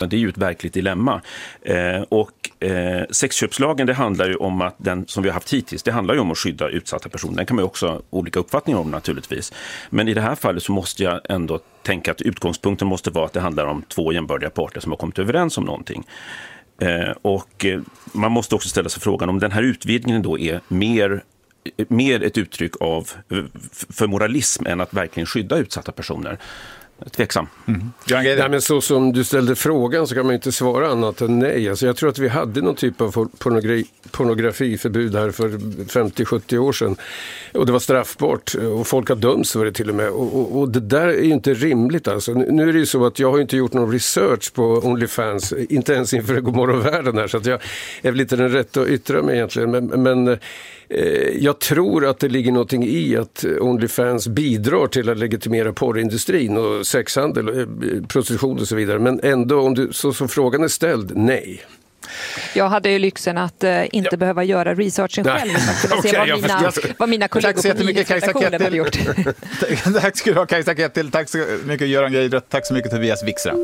utan det är ju ett verkligt dilemma. Sexköpslagen, det handlar ju om att den som vi har haft hittills, det handlar ju om att skydda utsatta personer. Den kan man ju också ha olika uppfattningar om naturligtvis. Men i det här fallet så måste jag ändå tänka att utgångspunkten måste vara att det handlar om två jämbördiga parter som har kommit överens om någonting. Man måste också ställa sig frågan om den här utvidgningen då är mer ett uttryck för moralism än att verkligen skydda utsatta personer. Tveksam. Nej, men så som du ställde frågan så kan man inte svara annat än nej. Alltså jag tror att vi hade någon typ av pornografiförbud här för 50-70 år sedan. Och det var straffbart och folk har dömts för det till och med. Och det där är ju inte rimligt alltså. Nu är det ju så att jag har inte gjort någon research på OnlyFans, inte ens inför Godmorgonvärlden här, så att jag är väl inte den rätt att yttra mig egentligen. Men jag tror att det ligger någonting i att OnlyFans bidrar till att legitimera porrindustrin och sexhandel, prostitution och så vidare. Men ändå, så som frågan är ställd, nej. Jag hade ju lyxen att inte behöva göra researchen själv. Utan se vad mina kollegor på nyhetsredaktionen hade gjort. Tack ska du ha, Kajsa Kettil. Tack så mycket, Göran Geidrott. Tack så mycket, Tobias Wikström.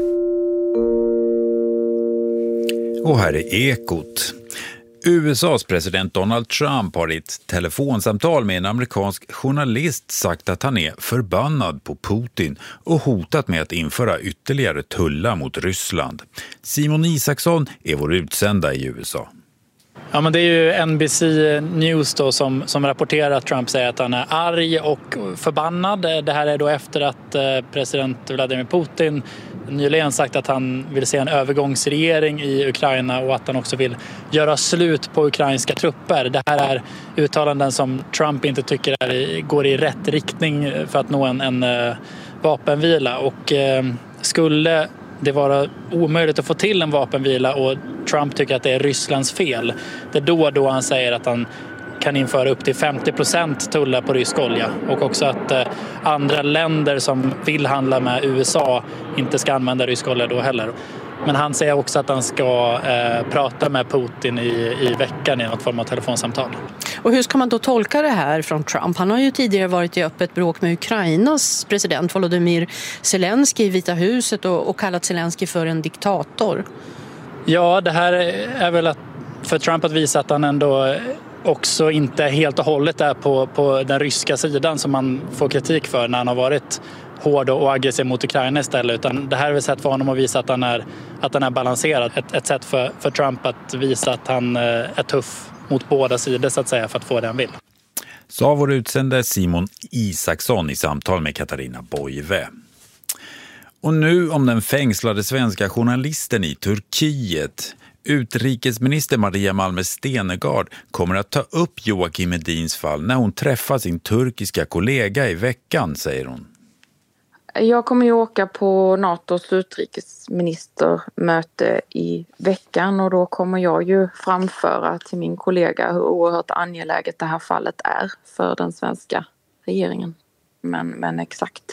Och här är Ekot. USAs president Donald Trump har i ett telefonsamtal med en amerikansk journalist sagt att han är förbannad på Putin och hotat med att införa ytterligare tullar mot Ryssland. Simon Isaksson är vår utsända i USA. Ja, men det är ju NBC News då som rapporterar att Trump säger att han är arg och förbannad. Det här är då efter att president Vladimir Putin nyligen sagt att han vill se en övergångsregering i Ukraina och att han också vill göra slut på ukrainska trupper. Det här är uttalanden som Trump inte tycker går i rätt riktning för att nå en vapenvila. Och skulle det vara omöjligt att få till en vapenvila och Trump tycker att det är Rysslands fel, det är då han säger att han kan införa upp till 50% tullar på rysk olja och också att andra länder som vill handla med USA inte ska använda rysk olja då heller. Men han säger också att han ska prata med Putin i veckan i något form av telefonsamtal. Och hur ska man då tolka det här från Trump? Han har ju tidigare varit i öppet bråk med Ukrainas president Volodymyr Zelensky i Vita huset och kallat Zelensky för en diktator. Ja, det här är väl för Trump att visa att han ändå också inte helt och hållet är på den ryska sidan som man får kritik för när han har varit hård och aggressiv mot Ukraina istället, utan det här är ett sätt för honom att visa att han är balanserad. Ett sätt för Trump att visa att han är tuff mot båda sidor så att säga för att få det han vill. Sa vår utsände Simon Isaksson i samtal med Katarina Boive. Och nu om den fängslade svenska journalisten i Turkiet. Utrikesminister Maria Malmer Stenergard kommer att ta upp Joakim Edins fall när hon träffar sin turkiska kollega i veckan, säger hon. Jag kommer ju åka på NATOs utrikesministermöte i veckan och då kommer jag ju framföra till min kollega hur oerhört angeläget det här fallet är för den svenska regeringen. Men exakt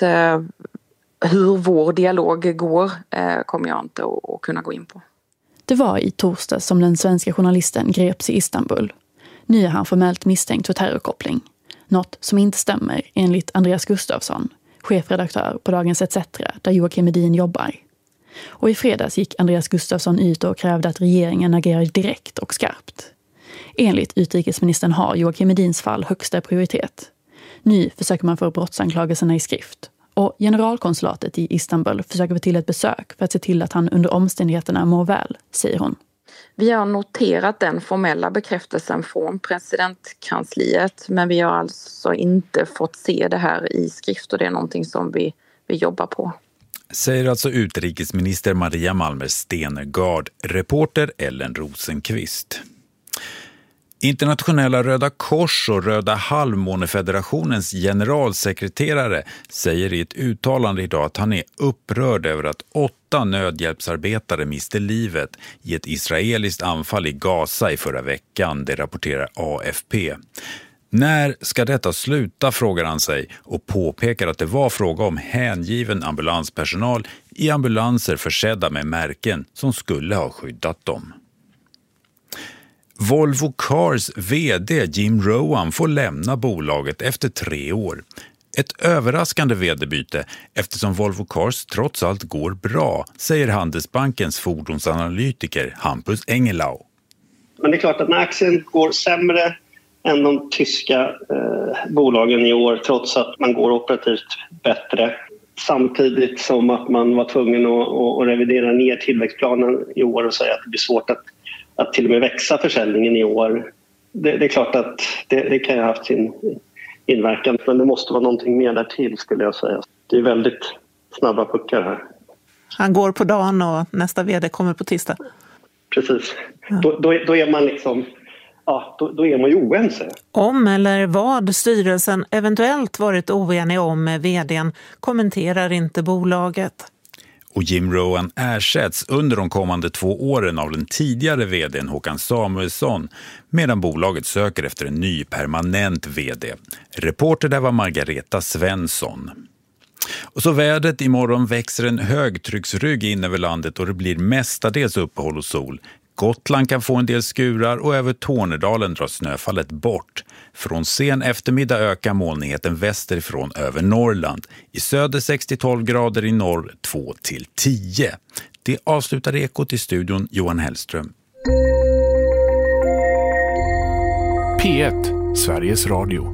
hur vår dialog går kommer jag inte att kunna gå in på. Det var i torsdag som den svenska journalisten greps i Istanbul. Nu är han formellt misstänkt för terrorkoppling. Något som inte stämmer enligt Andreas Gustafsson, chefredaktör på Dagens ETC, där Joakim Edin jobbar. Och i fredags gick Andreas Gustafsson ut och krävde att regeringen agerar direkt och skarpt. Enligt utrikesministern har Joakim Edins fall högsta prioritet. Nu försöker man få brottsanklagelserna i skrift. Och generalkonsulatet i Istanbul försöker få till ett besök för att se till att han under omständigheterna mår väl, säger hon. Vi har noterat den formella bekräftelsen från presidentkansliet, men vi har alltså inte fått se det här i skrift och det är någonting som vi jobbar på. Säger alltså utrikesminister Maria Malmer Stenergard, reporter Ellen Rosenqvist. Internationella Röda Kors och Röda Halvmånefederationens generalsekreterare säger i ett uttalande idag att han är upprörd över att 8 nödhjälpsarbetare miste livet i ett israeliskt anfall i Gaza i förra veckan, det rapporterar AFP. När ska detta sluta, frågar han sig och påpekar att det var fråga om hängiven ambulanspersonal i ambulanser försedda med märken som skulle ha skyddat dem. Volvo Cars vd Jim Rowan får lämna bolaget efter 3 år. Ett överraskande vd-byte eftersom Volvo Cars trots allt går bra, säger Handelsbankens fordonsanalytiker Hampus Engelau. Men det är klart att när aktien går sämre än de tyska bolagen i år, trots att man går operativt bättre, samtidigt som att man var tvungen att revidera ner tillväxtplanen i år och säga att det blir svårt att till och med växa försäljningen i år. Det är klart att det kan ha haft sin inverkan, men det måste vara någonting mer där till, skulle jag säga. Det är väldigt snabba puckar här. Han går på dagen och nästa vd kommer på tisdag. Precis. Ja. Då är man liksom... Ja, då är man ju oense. Om eller vad styrelsen eventuellt varit oenig om med vdn kommenterar inte bolaget. Och Jim Rowan ersätts under de kommande 2 åren av den tidigare vdn Håkan Samuelsson, medan bolaget söker efter en ny permanent vd. Reporter där var Margareta Svensson. Och så vädret: imorgon växer en högtrycksrygg in över landet och det blir mestadels uppehåll och sol. Gotland kan få en del skurar och över Tornedalen drar snöfallet bort. Från sen eftermiddag ökar molnigheten västerifrån över Norrland. I söder 6-12 grader, i norr 2-10. Det avslutar Ekot. I studion Johan Hellström. P1, Sveriges Radio.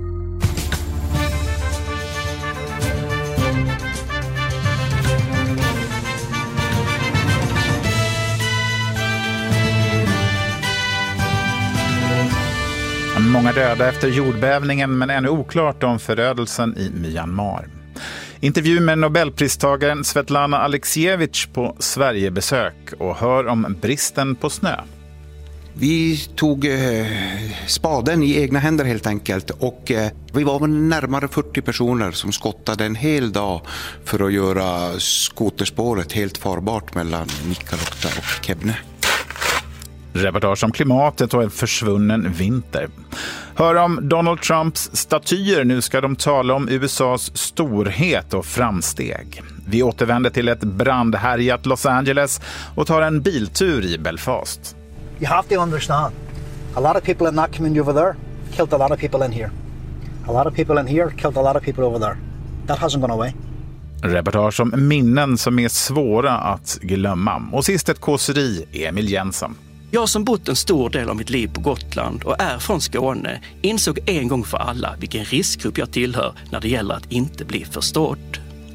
Många döda efter jordbävningen, men ännu oklart om förödelsen i Myanmar. Intervju med Nobelpristagaren Svetlana Aleksijevich på Sverigebesök och hör om bristen på snö. Vi tog spaden i egna händer helt enkelt, och vi var närmare 40 personer som skottade en hel dag för att göra skoterspåret helt farbart mellan Nikkaluokta och Kebne. Reportage om klimatet och en försvunnen vinter. Hör om Donald Trumps statyer. Nu ska de tala om USAs storhet och framsteg. Vi återvänder till ett brandhärjat Los Angeles och tar en biltur i Belfast. You have to understand, a lot of people in that community over there killed a lot of people in here. A lot of people in here killed a lot of people over there. That hasn't gone away. Reportage om minnen som är svåra att glömma. Och sist ett kåseri, Emil Jensen. Jag som bott en stor del av mitt liv på Gotland och är från Skåne insåg en gång för alla vilken riskgrupp jag tillhör när det gäller att inte bli förstådd.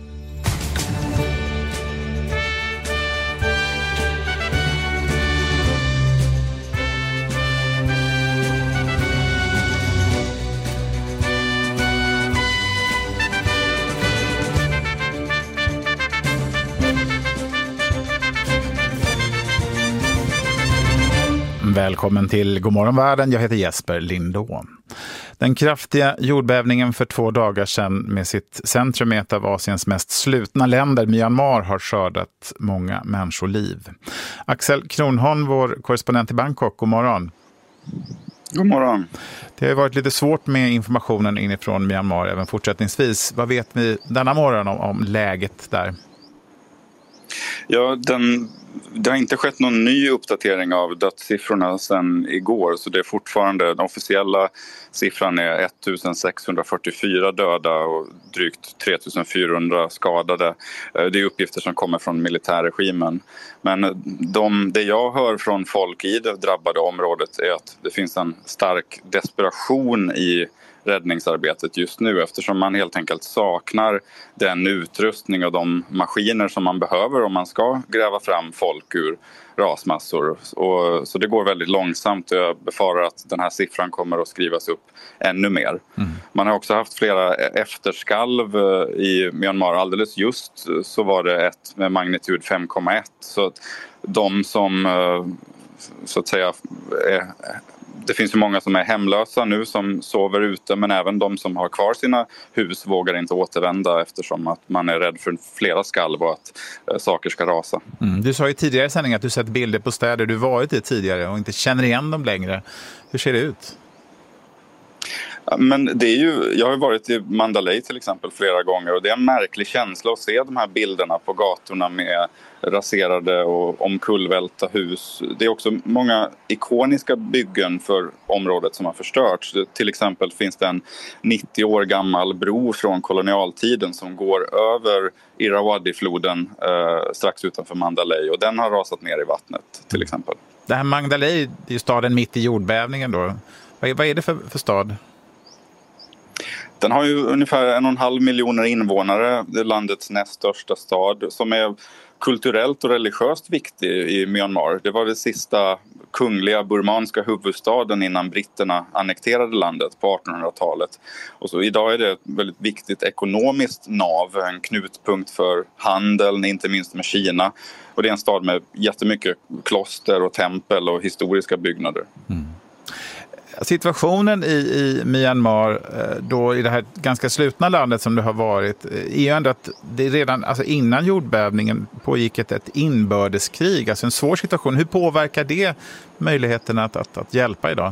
Välkommen till Godmorgon världen, jag heter Jesper Lindå. Den kraftiga jordbävningen för 2 dagar sedan med sitt centrum i ett av Asiens mest slutna länder, Myanmar, har skördat många människoliv. Axel Kronholm, vår korrespondent i Bangkok, god morgon. God morgon. Det har varit lite svårt med informationen inifrån Myanmar även fortsättningsvis. Vad vet ni denna morgon om läget där? Ja, det har inte skett någon ny uppdatering av dödssiffrorna sedan igår, så det är fortfarande, den officiella siffran är 1644 döda och drygt 3400 skadade. Det är uppgifter som kommer från militärregimen. Men det jag hör från folk i det drabbade området är att det finns en stark desperation i räddningsarbetet just nu, eftersom man helt enkelt saknar den utrustning och de maskiner som man behöver om man ska gräva fram folk ur rasmassor. Så det går väldigt långsamt och jag befarar att den här siffran kommer att skrivas upp ännu mer. Man har också haft flera efterskalv i Myanmar. Alldeles just så var det ett med magnitud 5,1. Så att de som så att säga det finns ju många som är hemlösa nu som sover ute, men även de som har kvar sina hus vågar inte återvända eftersom att man är rädd för flera skalv och att saker ska rasa. Du sa i tidigare sändning att du sett bilder på städer du varit i tidigare och inte känner igen dem längre. Hur ser det ut? Men det är ju, jag har varit i Mandalay till exempel flera gånger och det är en märklig känsla att se de här bilderna på gatorna med raserade och omkullvälta hus. Det är också många ikoniska byggen för området som har förstörts. Till exempel finns det en 90 år gammal bro från kolonialtiden som går över Irrawaddy-floden strax utanför Mandalay och den har rasat ner i vattnet till exempel. Det här Mandalay är ju staden mitt i jordbävningen då. Vad är det för stad? Den har ju ungefär 1,5 miljoner invånare, det är landets näst största stad som är kulturellt och religiöst viktig i Myanmar. Det var den sista kungliga burmanska huvudstaden innan britterna annekterade landet på 1800-talet. Och så idag är det ett väldigt viktigt ekonomiskt nav, en knutpunkt för handeln, inte minst med Kina. Och det är en stad med jättemycket kloster och tempel och historiska byggnader. Mm. Situationen i Myanmar då i det här ganska slutna landet som det har varit är ju ändå att det redan alltså innan jordbävningen pågick ett inbördeskrig, alltså en svår situation. Hur påverkar det möjligheten att hjälpa idag?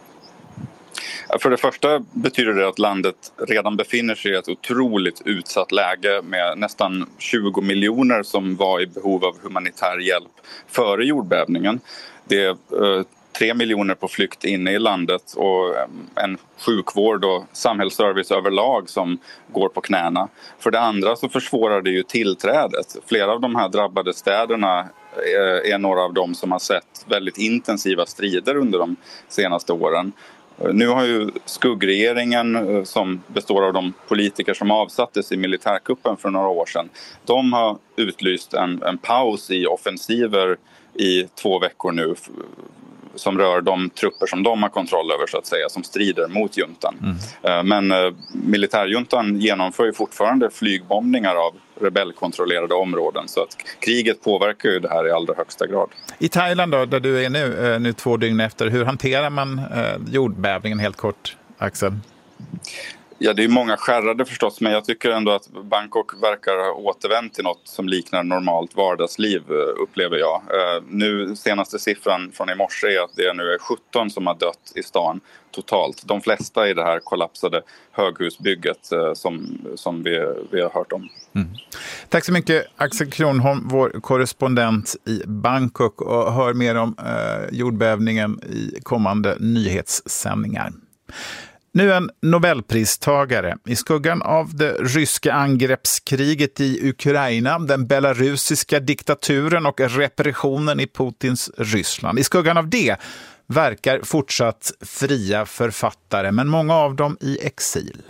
För det första betyder det att landet redan befinner sig i ett otroligt utsatt läge med nästan 20 miljoner som var i behov av humanitär hjälp före jordbävningen. Det är 3 miljoner på flykt inne i landet och en sjukvård och samhällsservice överlag som går på knäna. För det andra så försvårar det ju tillträdet. Flera av de här drabbade städerna är några av dem som har sett väldigt intensiva strider under de senaste åren. Nu har ju skuggregeringen som består av de politiker som avsattes i militärkuppen för några år sedan. De har utlyst en paus i offensiver i 2 veckor nu som rör de trupper som de har kontroll över så att säga, som strider mot juntan. Men militärjuntan genomför ju fortfarande flygbombningar av rebellkontrollerade områden så att kriget påverkar ju det här i allra högsta grad. I Thailand då, där du är nu 2 dygn efter, hur hanterar man jordbävningen helt kort, Axel? Ja, det är många skärrade förstås, men jag tycker ändå att Bangkok verkar ha återvänt till något som liknar normalt vardagsliv, upplever jag. Nu senaste siffran från i morse är att det nu är 17 som har dött i stan totalt. De flesta i det här kollapsade höghusbygget som vi har hört om. Mm. Tack så mycket Axel Kronholm, vår korrespondent i Bangkok, och hör mer om jordbävningen i kommande nyhetssändningar. Nu en Nobelpristagare. I skuggan av det ryska angreppskriget i Ukraina, den belarusiska diktaturen och repressionen i Putins Ryssland. I skuggan av det verkar fortsatt fria författare, men många av dem i exil.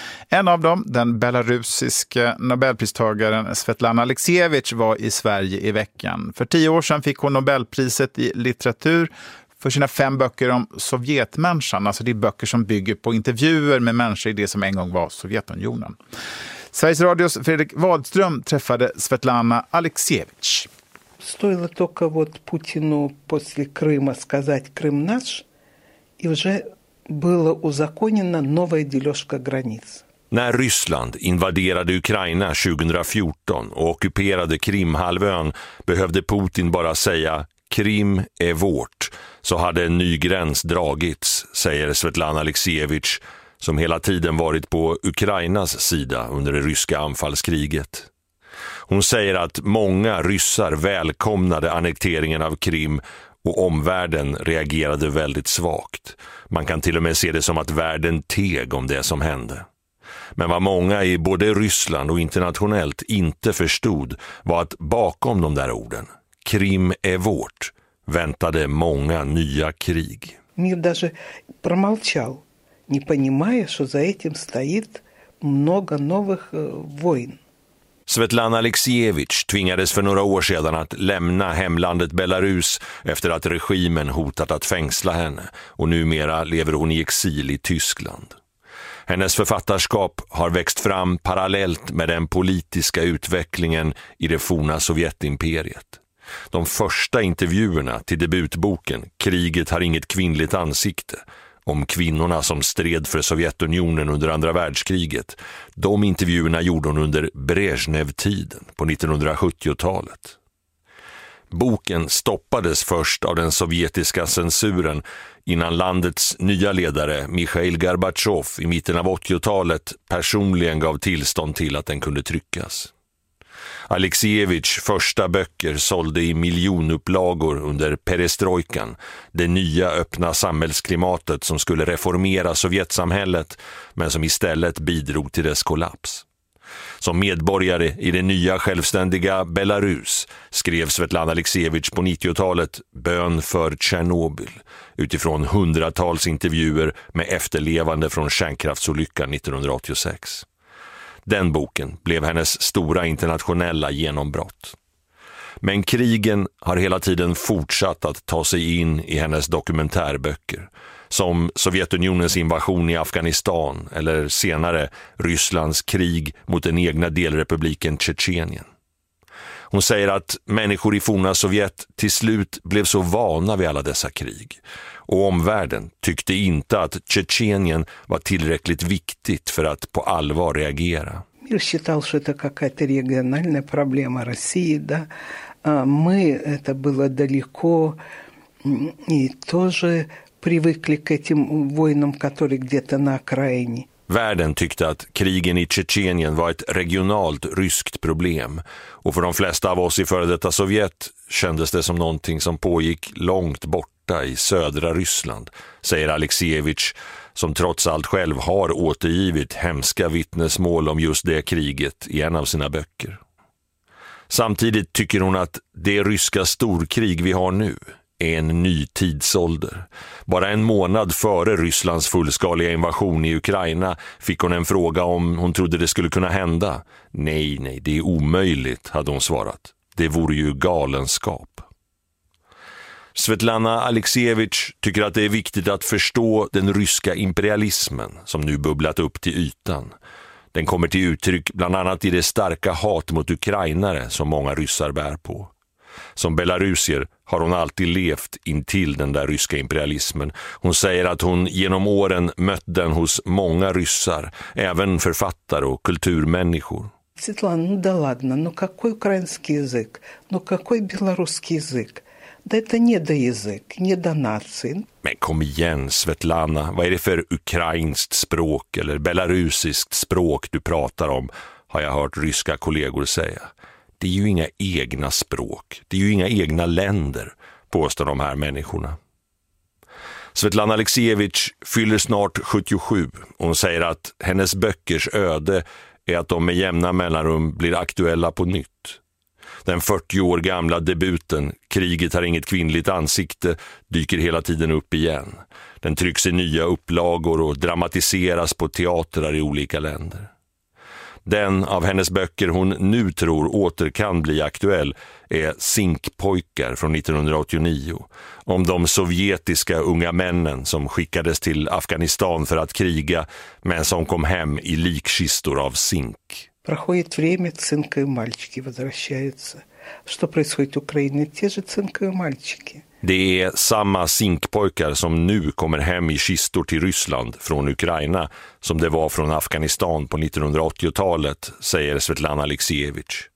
En av dem, den belarusiska Nobelpristagaren Svetlana Aleksijevitj, var i Sverige i veckan. För 10 år sedan fick hon Nobelpriset i litteratur för sina 5 böcker om Sovjetmänniskan. Alltså det är böcker som bygger på intervjuer med människor i det som en gång var Sovjetunionen. Sveriges Radios Fredrik Wadström träffade Svetlana Aleksijevitj. Стоило только вот Путину после Крыма сказать «Крым наш», и уже было узаконено новая дележка границ. När Ryssland invaderade Ukraina 2014 och ockuperade Krimhalvön behövde Putin bara säga Krim är vårt, så hade en ny gräns dragits, säger Svetlana Aleksijevitj, som hela tiden varit på Ukrainas sida under det ryska anfallskriget. Hon säger att många ryssar välkomnade annekteringen av Krim och omvärlden reagerade väldigt svagt. Man kan till och med se det som att världen teg om det som hände. Men vad många i både Ryssland och internationellt inte förstod var att bakom de där orden, Krim är vårt, väntade många nya krig. Мир даже промолчал, не понимая, что за этим стоит много новых войн. Svetlana Aleksijevitj tvingades för några år sedan att lämna hemlandet Belarus efter att regimen hotat att fängsla henne, och numera lever hon i exil i Tyskland. Hennes författarskap har växt fram parallellt med den politiska utvecklingen i det forna Sovjetimperiet. De första intervjuerna till debutboken Kriget har inget kvinnligt ansikte, om kvinnorna som stred för Sovjetunionen under andra världskriget, de intervjuerna gjorde hon under Brezhnev-tiden på 1970-talet. Boken stoppades först av den sovjetiska censuren innan landets nya ledare Mikhail Gorbatjov i mitten av 80-talet personligen gav tillstånd till att den kunde tryckas. Alexievich första böcker sålde i miljonupplagor under perestrojkan, det nya öppna samhällsklimatet som skulle reformera Sovjetsamhället men som istället bidrog till dess kollaps. Som medborgare i det nya självständiga Belarus skrev Svetlana Alexievich på 90-talet Bön för Tjernobyl utifrån hundratals intervjuer med efterlevande från kärnkraftsolyckan 1986. Den boken blev hennes stora internationella genombrott. Men krigen har hela tiden fortsatt att ta sig in i hennes dokumentärböcker, som Sovjetunionens invasion i Afghanistan eller senare Rysslands krig mot den egna delrepubliken Tjetjenien. Hon säger att människor i forna Sovjet till slut blev så vana vid alla dessa krig, och omvärlden tyckte inte att Tjetjenien var tillräckligt viktigt för att på allvar reagera. Мир считал, что это какая-то региональная проблема России, да. Мы, это было далеко, и тоже привыкли к этим войнам, которые где-то на окраине. Världen tyckte att krigen i Tjetjenien var ett regionalt ryskt problem, och för de flesta av oss i före detta Sovjet kändes det som någonting som pågick långt borta i södra Ryssland, säger Alexievich, som trots allt själv har återgivit hemska vittnesmål om just det kriget i en av sina böcker. Samtidigt tycker hon att det ryska storkrig vi har nu är en ny tidsålder. Bara en månad före Rysslands fullskaliga invasion i Ukraina fick hon en fråga om hon trodde det skulle kunna hända. Nej, det är omöjligt, hade hon svarat. Det vore ju galenskap. Svetlana Alexievich tycker att det är viktigt att förstå den ryska imperialismen som nu bubblat upp till ytan. Den kommer till uttryck bland annat i det starka hat mot ukrainare som många ryssar bär på. Som belarusier har hon alltid levt intill den där ryska imperialismen. Hon säger att hon genom åren mött den hos många ryssar, även författare och kulturmänniskor. Светлана, ну да ладно, ну какой украинский язык, ну какой белорусский язык? Det är недоязык, недонаций. Men kom igen, Svetlana, vad är det för ukrainskt språk eller belarusiskt språk du pratar om, har jag hört ryska kollegor säga. Det är ju inga egna språk, det är ju inga egna länder, påstår de här människorna. Svetlana Alexievich fyller snart 77 och hon säger att hennes böckers öde är att de med jämna mellanrum blir aktuella på nytt. Den 40 år gamla debuten, Kriget har inget kvinnligt ansikte, dyker hela tiden upp igen. Den trycks i nya upplagor och dramatiseras på teatrar i olika länder. Den av hennes böcker hon nu tror åter kan bli aktuell är Zinkpojkar från 1989, om de sovjetiska unga männen som skickades till Afghanistan för att kriga men som kom hem i likkistor av zink. Проходит время, цинковые мальчики возвращаются. Что происходит в Украине? Те же цинковые мальчики. Det är samma zinkpojkar som nu kommer hem i kistor till Ryssland från Ukraina som det var från Afghanistan på 1980-talet, säger Svetlana Alexievich.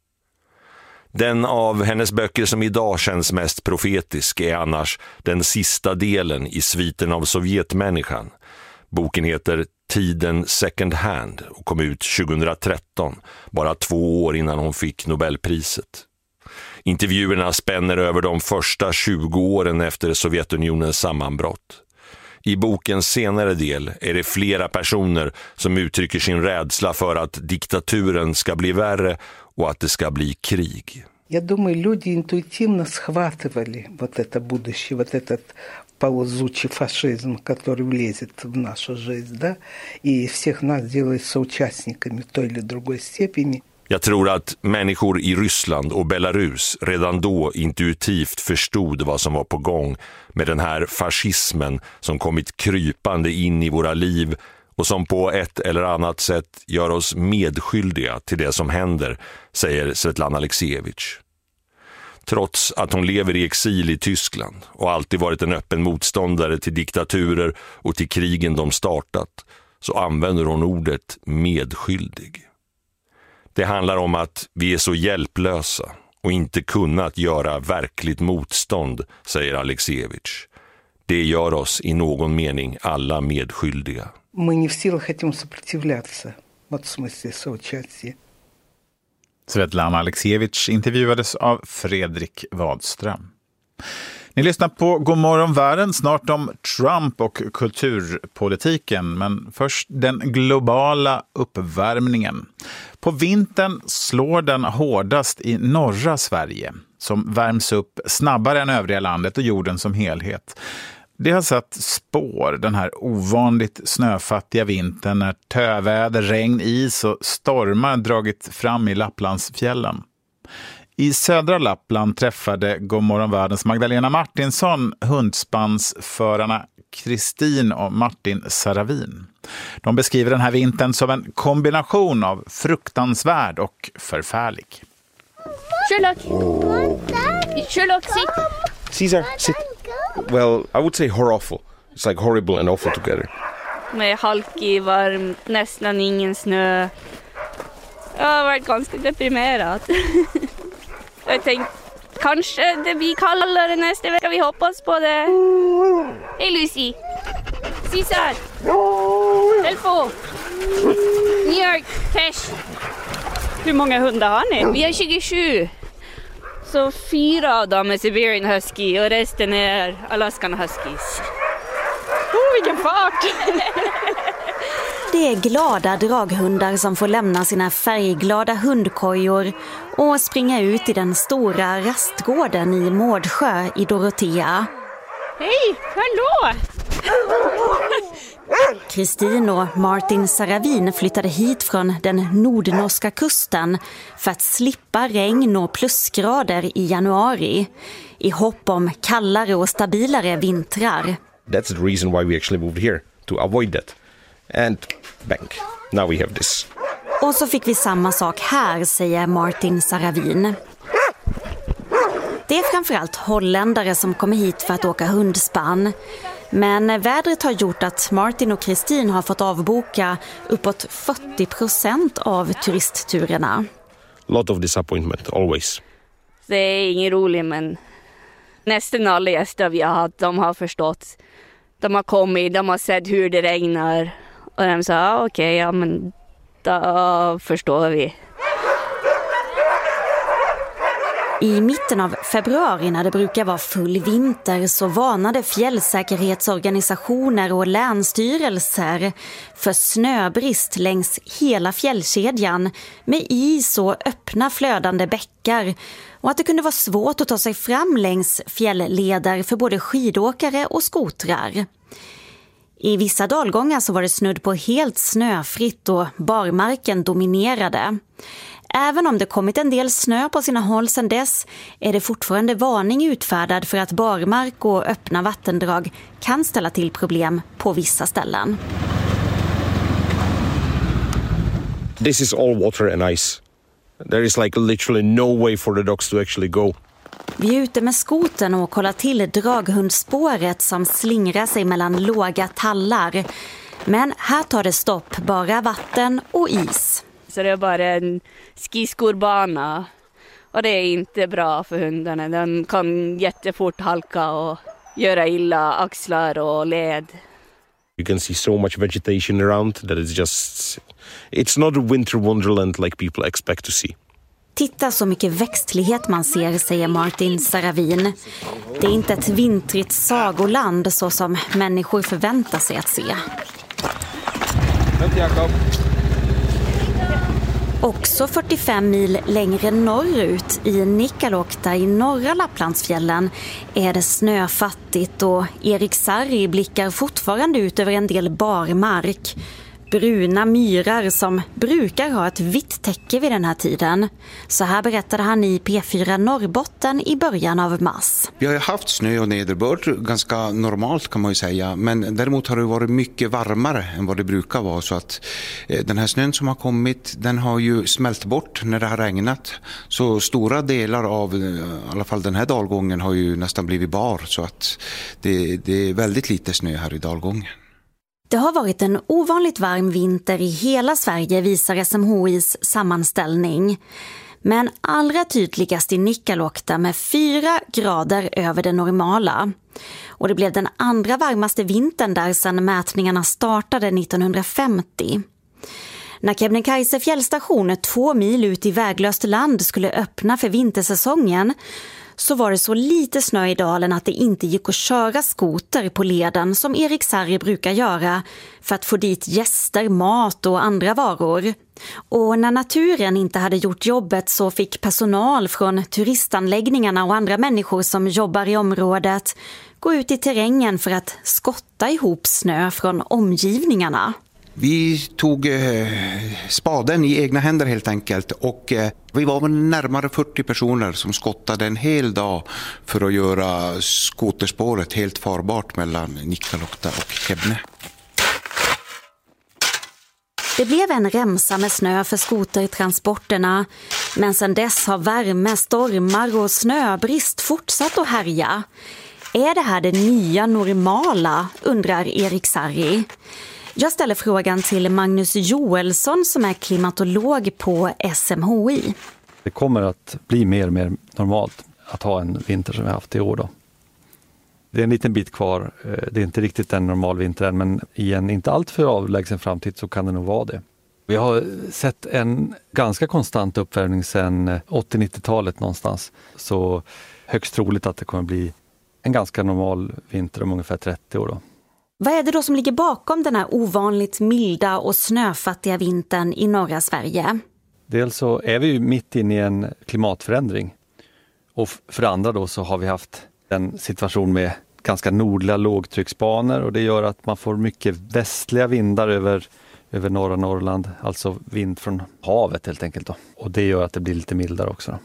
Den av hennes böcker som idag känns mest profetisk är annars den sista delen i sviten av Sovjetmänniskan. Boken heter Tiden second hand och kom ut 2013, bara 2 år innan hon fick Nobelpriset. Intervjuerna spänner över de första 20 åren efter Sovjetunionens sammanbrott. I bokens senare del är det flera personer som uttrycker sin rädsla för att diktaturen ska bli värre och att det ska bli krig. Jag думаю, люди интуитивно схватывали вот это будущее, вот этот ползучий фашизм, который влезет в нашу жизнь, да, и всех нас делает соучастниками в той или другой степени. Jag tror att människor i Ryssland och Belarus redan då intuitivt förstod vad som var på gång med den här fascismen som kommit krypande in i våra liv och som på ett eller annat sätt gör oss medskyldiga till det som händer, säger Svetlana Alexievich. Trots att hon lever i exil i Tyskland och alltid varit en öppen motståndare till diktaturer och till krigen de startat, så använder hon ordet medskyldig. Det handlar om att vi är så hjälplösa och inte kunnat göra verkligt motstånd, säger Aleksijevitj. Det gör oss i någon mening alla medskyldiga. Мы не в силах этим сопротивляться. Вот в смысле соучастия. Svetlana Aleksijevitj intervjuades av Fredrik Wadström. Ni lyssnar på Godmorgon världen, snart om Trump och kulturpolitiken. Men först den globala uppvärmningen. På vintern slår den hårdast i norra Sverige, som värms upp snabbare än övriga landet och jorden som helhet. Det har satt spår, den här ovanligt snöfattiga vintern, när töväder, regn, is och stormar dragit fram i Lapplandsfjällen. I södra Lappland träffade Godmorgon världens Magdalena Martinsson hundspansförarna Kristin och Martin Saravin. De beskriver den här vintern som en kombination av fruktansvärd och förfärlig. Sherlock, sit. Caesar, sit. Well, I would say awful. It's like horrible and awful together. Med halkig, varm, nästan ingen snö. Jag har varit ganska deprimerad. Jag tänkte, kanske det blir kallare nästa vecka. Vi hoppas på det. Hej Lucy. Caesar. Elfo. New York. Tesh. Hur många hundar har ni? Vi har 27. Så 4 av dem är Siberian Husky och resten är Alaskan Huskies. Vilken fart! Det är glada draghundar som får lämna sina färgglada hundkojor och springa ut i den stora rastgården i Mårdsjö i Dorotea. Hej, hallå! Kristin och Martin Saravin flyttade hit från den nordnorska kusten för att slippa regn och plusgrader i januari, i hopp om kallare och stabilare vintrar. That's the reason why we actually moved here, to avoid that. And bang, now we have this. Och så fick vi samma sak här, säger Martin Saravin. Det är framförallt holländare som kommer hit för att åka hundspann. Men vädret har gjort att Martin och Kristin har fått avboka uppåt 40% av turistturerna. Lot of disappointment, always. Det är inget roligt, men nästan alla gäster vi har haft, de har förstått. De har kommit, de har sett hur det regnar. Och de sa, okej, ja men då förstår vi. I mitten av februari, när det brukar vara full vinter, så varnade fjällsäkerhetsorganisationer och länsstyrelser för snöbrist längs hela fjällkedjan med is och öppna flödande bäckar, och att det kunde vara svårt att ta sig fram längs fjällleder för både skidåkare och skotrar. I vissa dalgångar så var det snudd på helt snöfritt och barmarken dominerade. Även om det kommit en del snö på sina håll sedan dess är det fortfarande varning utfärdad för att barmark och öppna vattendrag kan ställa till problem på vissa ställen. This is all water and ice. There is like literally no way for the dogs to actually go. Vi är ute med skoten och kollar till draghundspåret som slingrar sig mellan låga tallar. Men här tar det stopp, bara vatten och is. Så det är bara en skiskorbana och det är inte bra för hundarna. De kan jättefort halka och göra illa axlar och led. You can see so much vegetation around that it's not a winter wonderland like people expect to see. Titta så mycket växtlighet man ser, säger Martin Saravin. Det är inte ett vintrigt sagoland så som människor förväntar sig att se. Också 45 mil längre norrut i Nikkaluokta i norra Lapplandsfjällen är det snöfattigt och Erik Sarri blickar fortfarande ut över en del barmark. Bruna myrar som brukar ha ett vitt täcke vid den här tiden. Så här berättade han i P4 Norrbotten i början av mars. Vi har haft snö och nederbörd ganska normalt kan man ju säga. Men däremot har det varit mycket varmare än vad det brukar vara. Så att den här snön som har kommit, den har ju smält bort när det har regnat. Så stora delar av i alla fall den här dalgången har ju nästan blivit bar. Så att det är väldigt lite snö här i dalgången. Det har varit en ovanligt varm vinter i hela Sverige, visar SMHIs sammanställning. Men allra tydligast i Nikkaluokta med 4 grader över det normala. Och det blev den andra varmaste vintern där sedan mätningarna startade 1950. När Kebnekaise fjällstation 2 mil ut i väglöst land skulle öppna för vintersäsongen så var det så lite snö i dalen att det inte gick att köra skoter på leden som Erik Sarri brukar göra för att få dit gäster, mat och andra varor. Och när naturen inte hade gjort jobbet så fick personal från turistanläggningarna och andra människor som jobbar i området gå ut i terrängen för att skotta ihop snö från omgivningarna. Vi tog spaden i egna händer helt enkelt och vi var närmare 40 personer som skottade en hel dag för att göra skoterspåret helt farbart mellan Nikkaluokta och Kebne. Det blev en remsa med snö för skotertransporterna, men sedan dess har värme, stormar och snöbrist fortsatt att härja. Är det här det nya normala, undrar Erik Sarri. Jag ställer frågan till Magnus Joelsson som är klimatolog på SMHI. Det kommer att bli mer och mer normalt att ha en vinter som vi har haft i år då. Det är en liten bit kvar, det är inte riktigt en normal vinter än, men i en inte allt för avlägsen framtid så kan det nog vara det. Vi har sett en ganska konstant uppvärmning sedan 80-90-talet någonstans, så högst troligt att det kommer bli en ganska normal vinter om ungefär 30 år då. Vad är det då som ligger bakom den här ovanligt milda och snöfattiga vintern i norra Sverige? Dels så är vi ju mitt inne i en klimatförändring. Och för det andra då så har vi haft en situation med ganska nordliga lågtrycksbanor och det gör att man får mycket västliga vindar över norra Norrland. Alltså vind från havet helt enkelt då. Och det gör att det blir lite mildare också då.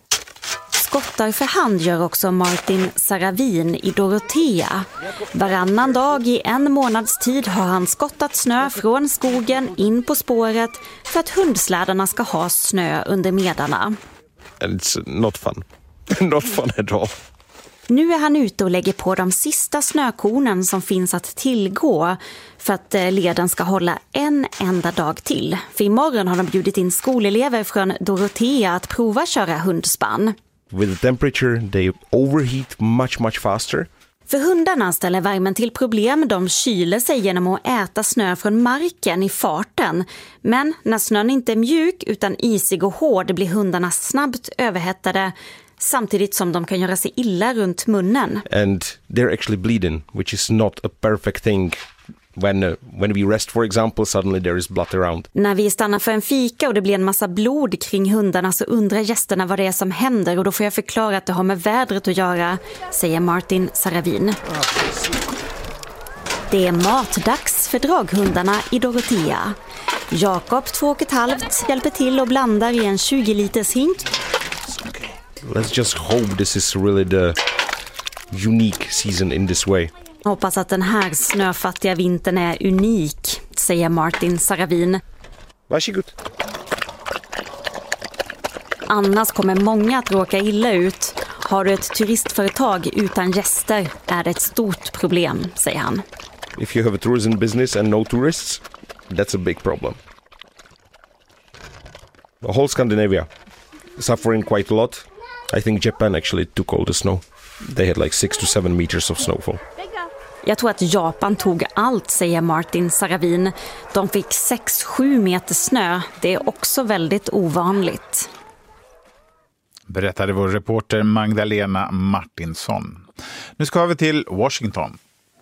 Skottar för hand gör också Martin Saravin i Dorotea. Varannan dag i 1 månads tid har han skottat snö från skogen in på spåret för att hundslädarna ska ha snö under medarna. It's not fun. Not fun at all. Nu är han ute och lägger på de sista snökornen som finns att tillgå för att leden ska hålla en enda dag till. För imorgon har de bjudit in skolelever från Dorotea att prova köra hundspann. With the temperature, they overheat much faster. För hundarna ställer värmen till problem. De kyler sig genom att äta snö från marken i farten. Men när snön inte är mjuk utan isig och hård blir hundarna snabbt överhettade samtidigt som de kan göra sig illa runt munnen. And they're actually bleeding, which is not a perfect thing. When we rest, for example, suddenly there is blood around. När vi stannar för en fika och det blir en massa blod kring hundarna så undrar gästerna vad det är som händer och då får jag förklara att det har med vädret att göra, säger Martin Saravin. Det är matdags för draghundarna i Dorotea. Jakob, 2,5, hjälper till och blandar i en 20-liters hink. Let's just hope this is really the unique season in this way. Hoppas att den här snöfattiga vintern är unik, säger Martin Saravin. Varsågod. Annars kommer många att råka illa ut. Har du ett turistföretag utan gäster är det ett stort problem, säger han. If you have a tourism business and no tourists, that's a big problem. The whole Scandinavia suffering quite a lot. I think Japan actually took all the snow. They had like 6 to 7 meters of snowfall. Jag tror att Japan tog allt, säger Martin Saravin. De fick 6-7 meter snö. Det är också väldigt ovanligt. Berättade vår reporter Magdalena Martinsson. Nu ska vi till Washington.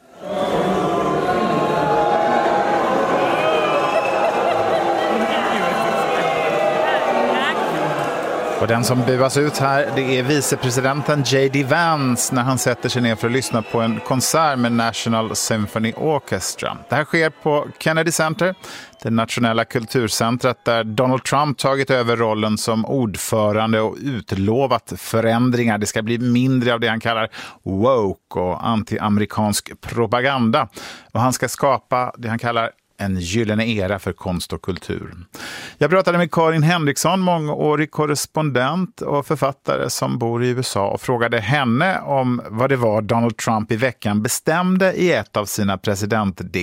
Och den som buas ut här, det är vicepresidenten J.D. Vance när han sätter sig ner för att lyssna på en konsert med National Symphony Orchestra. Det här sker på Kennedy Center, det nationella kulturcentret där Donald Trump tagit över rollen som ordförande och utlovat förändringar. Det ska bli mindre av det han kallar woke och anti-amerikansk propaganda. Och han ska skapa det han kallar en gyllene era för konst och kultur. Jag pratade med Karin Henriksson, mångårig korrespondent och författare som bor i USA och frågade henne om vad det var Donald Trump i veckan bestämde i ett av sina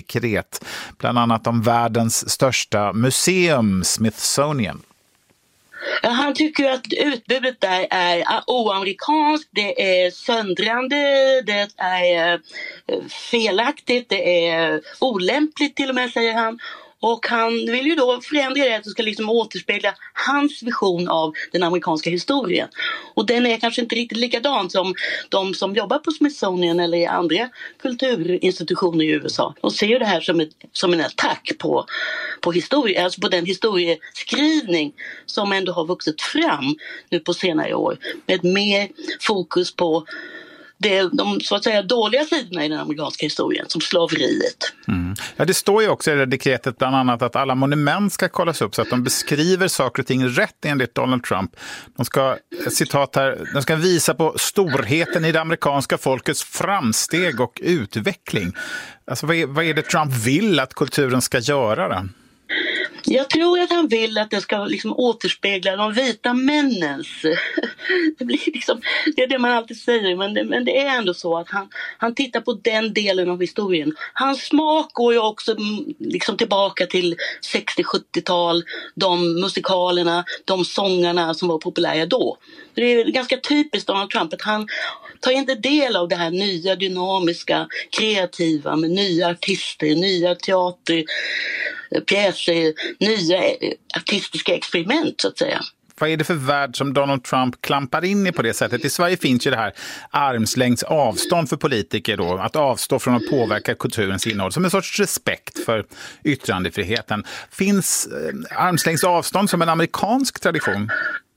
presidentdekret. Bland annat om världens största museum, Smithsonian. Han tycker att utbudet där är oamerikanskt, det är söndrande, det är felaktigt, det är olämpligt till och med, säger han. Och han vill ju då förändra det att det ska liksom återspegla hans vision av den amerikanska historien. Och den är kanske inte riktigt likadan som de som jobbar på Smithsonian eller i andra kulturinstitutioner i USA. De ser ju det här som en attack på historia, alltså på den historieskrivning som ändå har vuxit fram nu på senare år. Med mer fokus på de så att säga dåliga sidorna i den amerikanska historien, som slaveriet. Mm. Ja, det står ju också i det dekretet bland annat att alla monument ska kollas upp så att de beskriver saker och ting rätt enligt Donald Trump. De ska, citat här, de ska visa på storheten i det amerikanska folkets framsteg och utveckling. Alltså vad är det Trump vill att kulturen ska göra då? Jag tror att han vill att det ska liksom återspegla de vita männens. Det blir liksom, det är det man alltid säger, men det är ändå så att han tittar på den delen av historien. Hans smak går ju också liksom tillbaka till 60-70-tal, de musikalerna, de sångarna som var populära då. Det är ganska typiskt Donald Trump att han tar inte del av det här nya, dynamiska, kreativa med nya artister, nya teater, pjäser, nya artistiska experiment så att säga. Vad är det för värld som Donald Trump klampar in i på det sättet? I Sverige finns ju det här armslängds avstånd för politiker då, att avstå från att påverka kulturens innehåll som en sorts respekt för yttrandefriheten. Finns armslängds avstånd som en amerikansk tradition?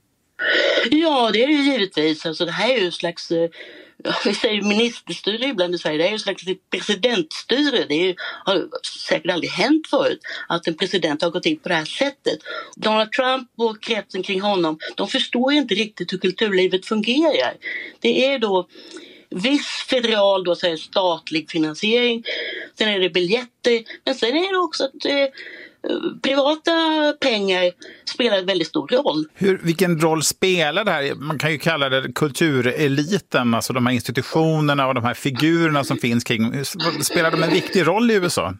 Ja, det är det ju givetvis. Alltså, det här är ju en slags, vi säger ministerstyre ibland i Sverige, det är ju en slags presidentstyre. Det har säkert aldrig hänt förut att en president har gått in på det här sättet. Donald Trump och kretsen kring honom, de förstår ju inte riktigt hur kulturlivet fungerar. Det är då viss federal, då säger statlig finansiering, sen är det biljetter, men sen är det också att privata pengar spelar en väldigt stor roll. Vilken roll spelar det här? Man kan ju kalla det kultureliten, alltså de här institutionerna och de här figurerna som finns kring. Spelar de en viktig roll i USA?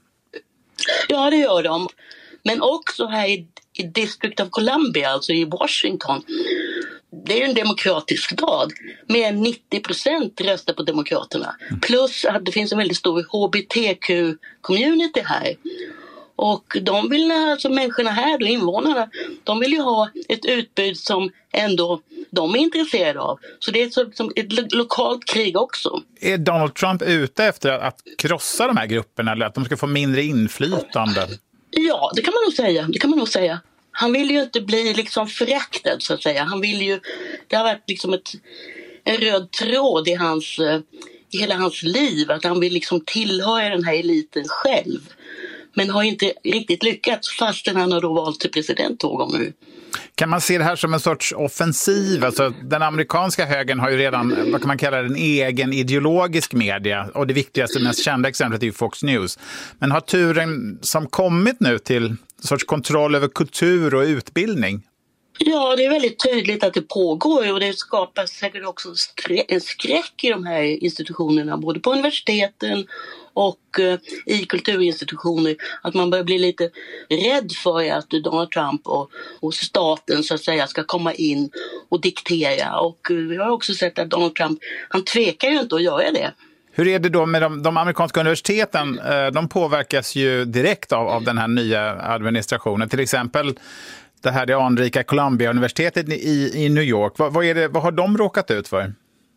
Ja, det gör de. Men också här i District of Columbia, alltså i Washington. Det är ju en demokratisk stad. Med 90% röstar på demokraterna. Plus att det finns en väldigt stor HBTQ-community här. Och de vill, alltså människorna här då, invånarna, de vill ju ha ett utbud som ändå de är intresserade av. Så det är som ett lokalt krig också. Är Donald Trump ute efter att krossa de här grupperna eller att de ska få mindre inflytande? Ja, det kan man nog säga. Han vill ju inte bli liksom föraktad så att säga. Han vill ju, det har varit liksom en röd tråd i hela hans liv. Att han vill liksom tillhöra den här eliten själv. Men har inte riktigt lyckats fastän han har då valt till president 2 gånger. Kan man se det här som en sorts offensiv? Alltså, den amerikanska högern har ju redan, vad kan man kalla det, en egen ideologisk media. Och det viktigaste, mest kända exemplet är ju Fox News. Men har turen som kommit nu till en sorts kontroll över kultur och utbildning? Ja, det är väldigt tydligt att det pågår och det skapar säkert också en skräck i de här institutionerna, både på universiteten och i kulturinstitutioner, att man börjar bli lite rädd för att Donald Trump och staten så att säga ska komma in och diktera. Och vi har också sett att Donald Trump, han tvekar ju inte att göra det. Hur är det då med de amerikanska universiteten? De påverkas ju direkt av den här nya administrationen. Till exempel det här det anrika Columbia-universitetet i New York. Vad har de råkat ut för?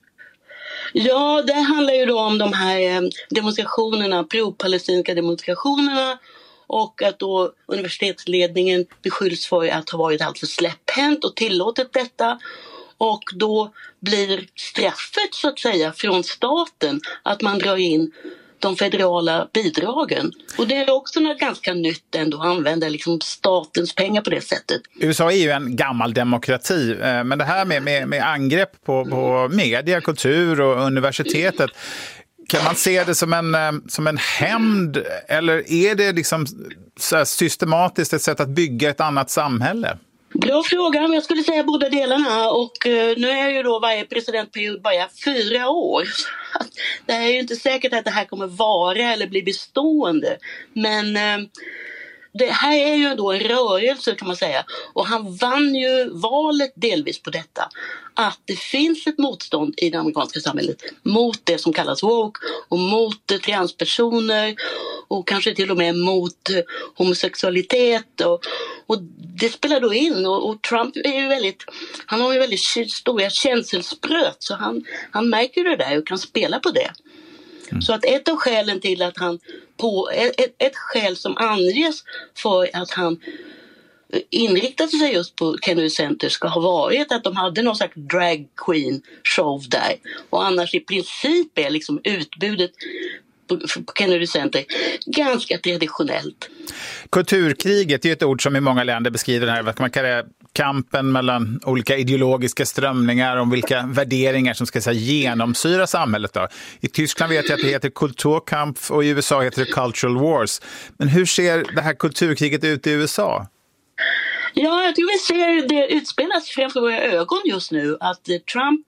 Ja, det handlar ju då om de här demonstrationerna, pro-palestinska demonstrationerna, och att då universitetsledningen beskylls för att ha varit alltför släpphänt och tillåtit detta. Och då blir straffet så att säga från staten att man drar in de federala bidragen. Och det är också något ganska nytt ändå att använda liksom statens pengar på det sättet. USA är ju en gammal demokrati, men det här med angrepp på media, kultur och universitetet, kan man se det som en hämnd eller är det liksom så här systematiskt ett sätt att bygga ett annat samhälle? Bra fråga, men jag skulle säga båda delarna, och nu är ju då varje presidentperiod bara 4 år. Det är ju inte säkert att det här kommer vara eller bli bestående, men det här är ju då en rörelse kan man säga, och han vann ju valet delvis på detta. Att det finns ett motstånd i det amerikanska samhället mot det som kallas woke och mot transpersoner och kanske till och med mot homosexualitet och det spelar då in och Trump är ju han har ju väldigt stora känselspröt så han märker det där och kan spela på det. Så att ett av skälen till att han ett skäl som anges för att han inriktade sig just på Kennedy Center ska ha varit att de hade någon slags drag queen show där och annars i princip är liksom utbudet på Kennedy Center ganska traditionellt. Kulturkriget är ett ord som i många länder beskriver den här, vad kan man kalla det, kampen mellan olika ideologiska strömningar om vilka värderingar som ska säga, genomsyra samhället. Då. I Tyskland vet jag att det heter Kulturkampf och i USA heter det Cultural Wars. Men hur ser det här kulturkriget ut i USA? Ja, jag tycker vi ser det utspelas framför våra ögon just nu att Trump,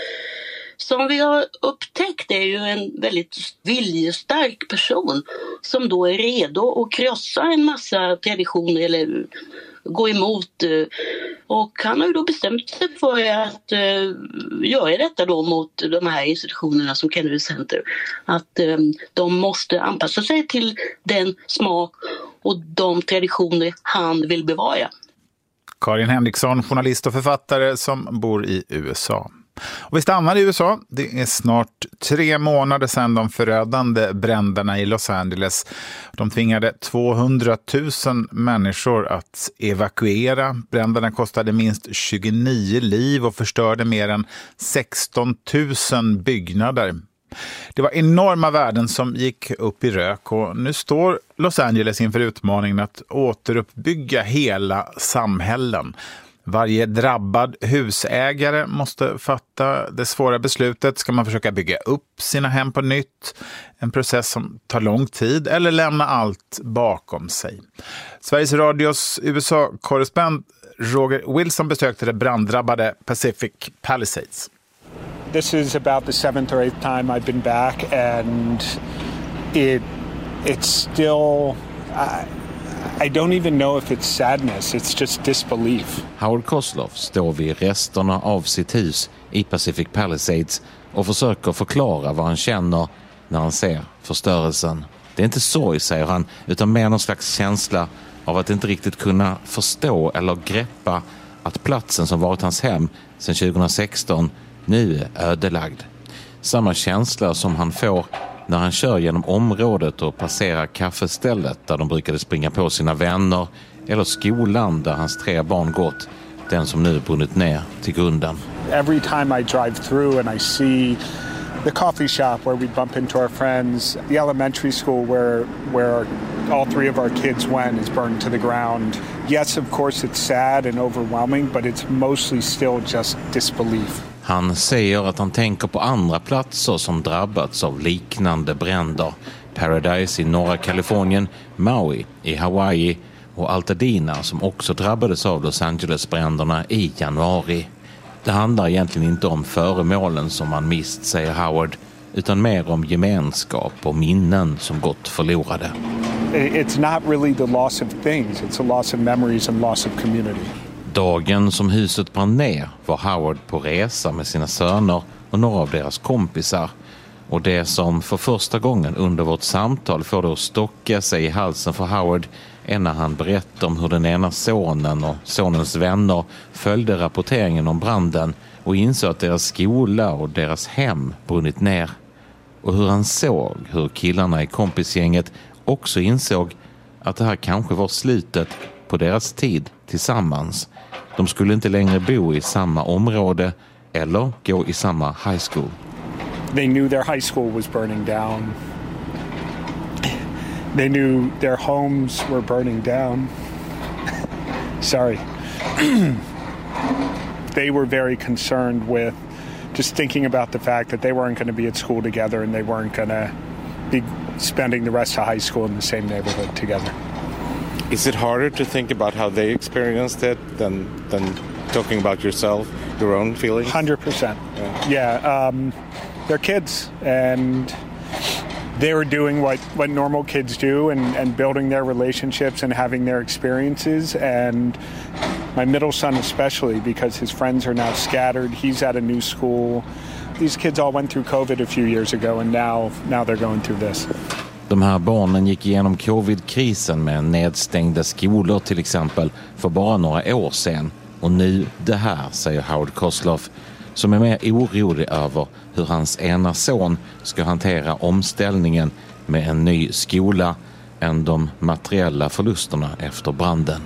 som vi har upptäckt, är ju en väldigt viljestark person som då är redo att krossa en massa traditioner eller gå emot. Och han har ju då bestämt sig för att göra detta då mot de här institutionerna som Kennedy Center. Att de måste anpassa sig till den smak och de traditioner han vill bevara. Karin Henriksson, journalist och författare som bor i USA. Och vi stannar i USA. Det är snart 3 månader sedan de förödande bränderna i Los Angeles. De tvingade 200 000 människor att evakuera. Bränderna kostade minst 29 liv och förstörde mer än 16 000 byggnader. Det var enorma värden som gick upp i rök och nu står Los Angeles inför utmaningen att återuppbygga hela samhällen. Varje drabbad husägare måste fatta det svåra beslutet. Ska man försöka bygga upp sina hem på nytt? En process som tar lång tid eller lämna allt bakom sig. Sveriges Radios USA-korrespondent Roger Wilson besökte det branddrabbade Pacific Palisades. This is about the 7th or 8th time I've been back and it's still... I don't even know if it's sadness, it's just disbelief. Howard Kosloff står vid resterna av sitt hus i Pacific Palisades och försöker förklara vad han känner när han ser förstörelsen. Det är inte sorg, säger han, utan mer någon slags känsla av att inte riktigt kunna förstå eller greppa att platsen som varit hans hem sedan 2016 nu är ödelagd. Samma känsla som han får när han kör genom området och passerar kaffestället där de brukade springa på sina vänner eller skolan där hans 3 barn gått, den som nu brunnit ner till grunden. Every time I drive through and I see the coffee shop where we bump into our friends, the elementary school where all 3 of our kids went is burned to the ground. Yes, of course it's sad and overwhelming, but it's mostly still just disbelief. Han säger att han tänker på andra platser som drabbats av liknande bränder. Paradise i norra Kalifornien, Maui i Hawaii och Altadena som också drabbades av Los Angeles-bränderna i januari. Det handlar egentligen inte om föremålen som man mist, säger Howard, utan mer om gemenskap och minnen som gått förlorade. It's not really the loss of things, it's a loss of memories and loss of community. Dagen som huset brann ner var Howard på resa med sina söner och några av deras kompisar. Och det som för första gången under vårt samtal får då stocka sig i halsen för Howard är när han berättar om hur den ena sonen och sonens vänner följde rapporteringen om branden och insåg att deras skola och deras hem brunnit ner. Och hur han såg hur killarna i kompisgänget också insåg att det här kanske var slutet på deras tid tillsammans. De skulle inte längre bo i samma område eller gå i samma high school. They knew their high school was burning down. They knew their homes were burning down. Sorry. They were very concerned with just thinking about the fact that they weren't going to be at school together and they weren't going to be spending the rest of high school in the same neighborhood together. Is it harder to think about how they experienced it than talking about yourself, your own feelings? 100%. Yeah. They're kids and they were doing what normal kids do and building their relationships and having their experiences. And my middle son especially, because his friends are now scattered. He's at a new school. These kids all went through COVID a few years ago and now they're going through this. De här barnen gick igenom covid-krisen med nedstängda skolor till exempel för bara några år sedan. Och nu det här, säger Howard Kosloff, som är mer orolig över hur hans ena son ska hantera omställningen med en ny skola än de materiella förlusterna efter branden.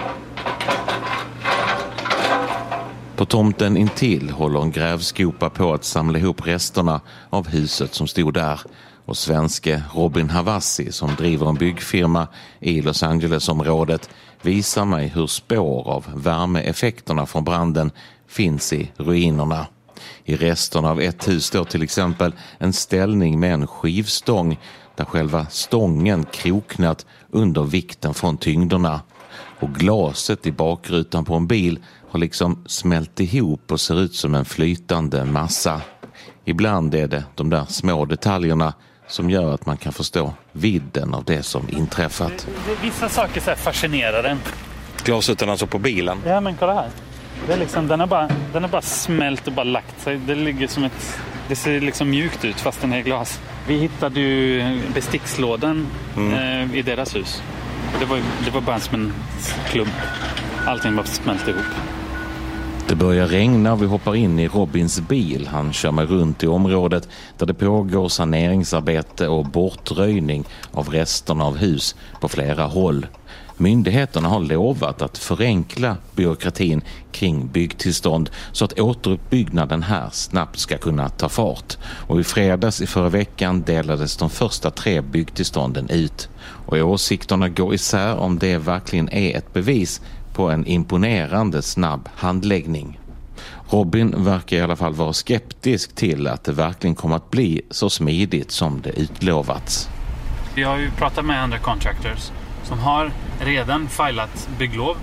På tomten intill håller en grävskopa på att samla ihop resterna av huset som stod där. Och svenske Robin Havassi, som driver en byggfirma i Los Angeles-området, visar mig hur spår av värmeeffekterna från branden finns i ruinerna. I resterna av ett hus står till exempel en ställning med en skivstång där själva stången kroknat under vikten från tyngderna. Och glaset i bakrutan på en bil har liksom smält ihop och ser ut som en flytande massa. Ibland är det de där små detaljerna som gör att man kan förstå vidden av det som inträffat. Vissa saker så här fascinerar en. Glasytan alltså på bilen? Ja, men kolla här. Det är liksom, den har bara smält och bara lagt sig. Det ligger som det ser liksom mjukt ut fast den är glas. Vi hittade ju bestickslådan i deras hus. Det var bara som en klump. Allting bara smält ihop. Det börjar regna och vi hoppar in i Robins bil. Han kör mig runt i området där det pågår saneringsarbete och bortröjning av resterna av hus på flera håll. Myndigheterna har lovat att förenkla byråkratin kring byggtillstånd så att återuppbyggnaden här snabbt ska kunna ta fart. Och i fredags i förra veckan delades de första 3 byggtillstånden ut. Och åsikterna går isär om det verkligen är ett bevis på en imponerande snabb handläggning. Robin verkar i alla fall vara skeptisk till att det verkligen kommer att bli så smidigt som det utlovats. Vi har ju pratat med andra contractors som har redan filat bygglov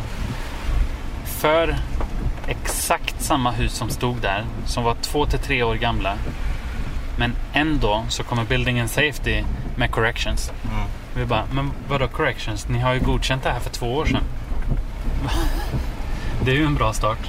för exakt samma hus som stod där, som var 2 till 3 år gamla. Men ändå så kommer Building and Safety med corrections. Vi bara, men vadå corrections? Ni har ju godkänt det här för 2 år sedan. Det är ju en bra start.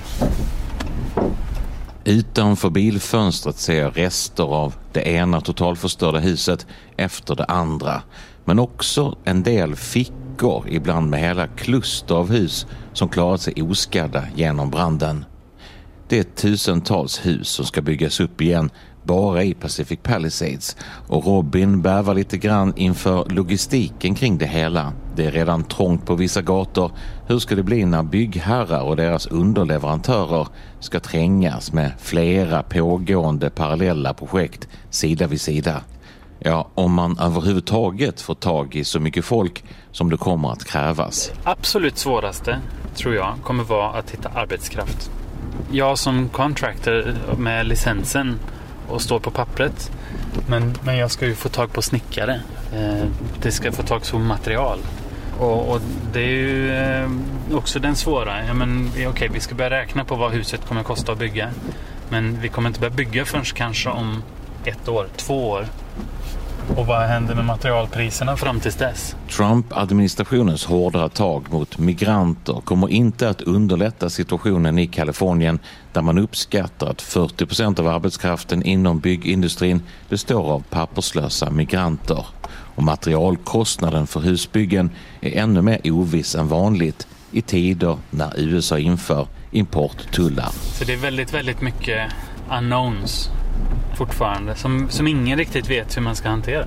Utanför bilfönstret ser jag rester av det ena totalförstörda huset efter det andra. Men också en del fickor, ibland med hela kluster av hus som klarat sig oskadda genom branden. Det är tusentals hus som ska byggas upp igen bara i Pacific Palisades. Och Robin bävar lite grann inför logistiken kring det hela. Det är redan trångt på vissa gator. Hur ska det bli när byggherrar och deras underleverantörer ska trängas med flera pågående parallella projekt sida vid sida? Ja, om man överhuvudtaget får tag i så mycket folk som det kommer att krävas. Absolut svåraste, tror jag, kommer vara att hitta arbetskraft. Jag som contractor med licensen och står på pappret, men jag ska ju få tag på snickare. Det ska få tag på material. Och det är ju också den svåra. Ja, men okej, vi ska börja räkna på vad huset kommer kosta att bygga. Men vi kommer inte börja bygga förrän kanske om 1 år, 2 år. Och vad händer med materialpriserna fram tills dess? Trump-administrationens hårdare tag mot migranter kommer inte att underlätta situationen i Kalifornien, där man uppskattar att 40% av arbetskraften inom byggindustrin består av papperslösa migranter. Och materialkostnaden för husbyggen är ännu mer oviss än vanligt i tider när USA inför importtullar. Så det är väldigt, väldigt mycket unknowns fortfarande som ingen riktigt vet hur man ska hantera.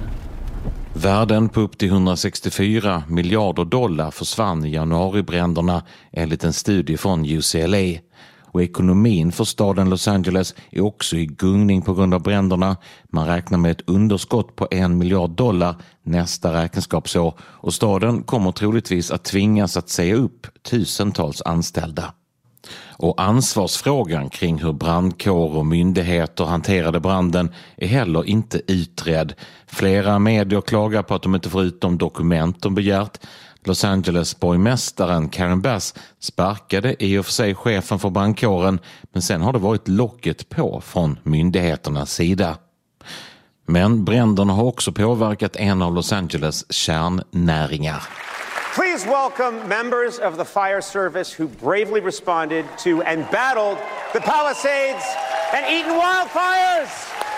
Värden på upp till 164 miljarder dollar försvann i januaribränderna enligt en studie från UCLA. Och ekonomin för staden Los Angeles är också i gungning på grund av bränderna. Man räknar med ett underskott på $1 miljard nästa räkenskapsår, och staden kommer troligtvis att tvingas att säga upp tusentals anställda. Och ansvarsfrågan kring hur brandkår och myndigheter hanterade branden är heller inte utredd. Flera medier klagar på att de inte får ut de dokument de begärt. Los Angeles borgmästaren Karen Bass sparkade i och för sig chefen för brandkåren, men sen har det varit locket på från myndigheternas sida. Men bränderna har också påverkat en av Los Angeles kärnnäringar. Please welcome members of the fire service who bravely responded to and battled the Palisades and Eaton wildfires.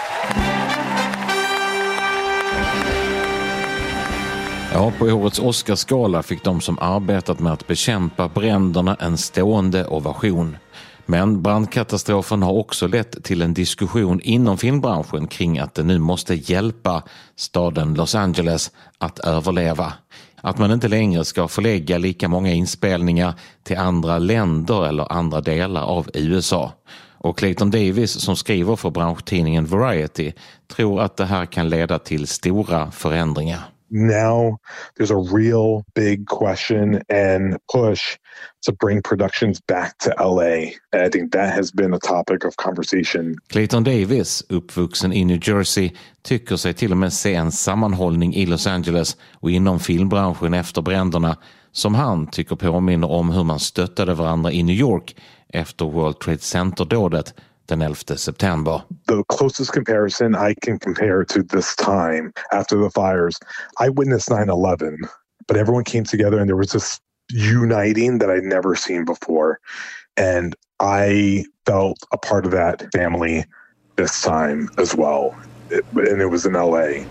Ja, på årets Oscarsgala fick de som arbetat med att bekämpa bränderna en stående ovation. Men brandkatastrofen har också lett till en diskussion inom filmbranschen kring att det nu måste hjälpa staden Los Angeles att överleva. Att man inte längre ska förlägga lika många inspelningar till andra länder eller andra delar av USA. Och Clayton Davis, som skriver för branschtidningen Variety, tror att det här kan leda till stora förändringar. Now there's a real big question and push to bring productions back to LA. I think that has been a topic of conversation. Clayton Davis, uppvuxen i New Jersey, tycker sig till och med se en sammanhållning i Los Angeles och inom filmbranschen efter bränderna som han tycker påminner om hur man stöttade varandra i New York efter World Trade Center-dådet den 11 september. The closest comparison I can compare to this time after the fires, I witnessed 9/11, but everyone came together and there was this uniting that I'd never seen before. And I felt a part of that family this time as well. And it was in LA.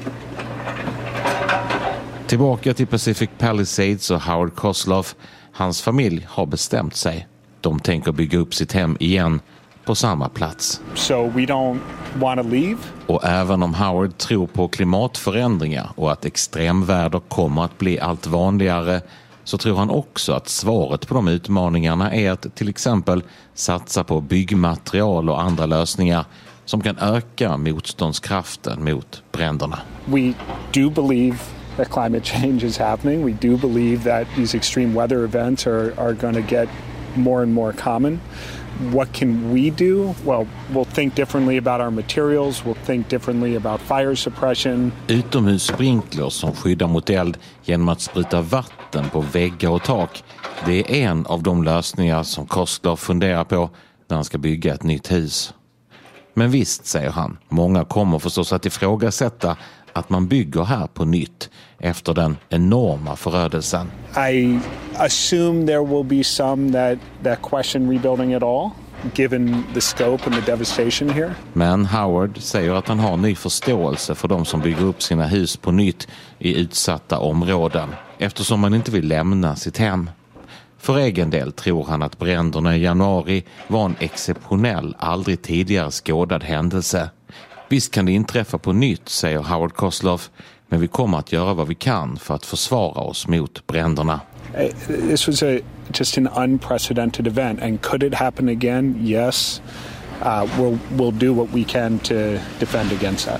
Tillbaka till Pacific Palisades och Howard Kosloff. Hans familj har bestämt sig. De tänker bygga upp sitt hem igen på samma plats. So we don't want to leave. Och även om Howard tror på klimatförändringar och att extremväder kommer att bli allt vanligare, så tror han också att svaret på de utmaningarna är att till exempel satsa på byggmaterial och andra lösningar som kan öka motståndskraften mot bränderna. We do believe that climate change is happening. We do believe that these extreme weather events are going to get more and more common. What can we do? Well, we'll think differently about our materials. We'll think differently about fire suppression. Utomhussprinkler som skyddar mot eld genom att spruta vatten på väggar och tak. Det är en av de lösningar som Kosloff funderar på när han ska bygga ett nytt hus. Men visst, säger han, många kommer förstås att ifrågasätta att man bygger här på nytt efter den enorma förödelsen. I assume there will be some that question rebuilding at all, given the scope and the devastation here. Men Howard säger att han har ny förståelse för de som bygger upp sina hus på nytt i utsatta områden, eftersom man inte vill lämna sitt hem. För egen del tror han att bränderna i januari var en exceptionell, aldrig tidigare skådad händelse. Visst kan det inträffa på nytt, säger Howard Kosloff, men vi kommer att göra vad vi kan för att försvara oss mot bränderna. This was just an unprecedented event, and could it happen again? Yes. We'll do what we can to defend against that.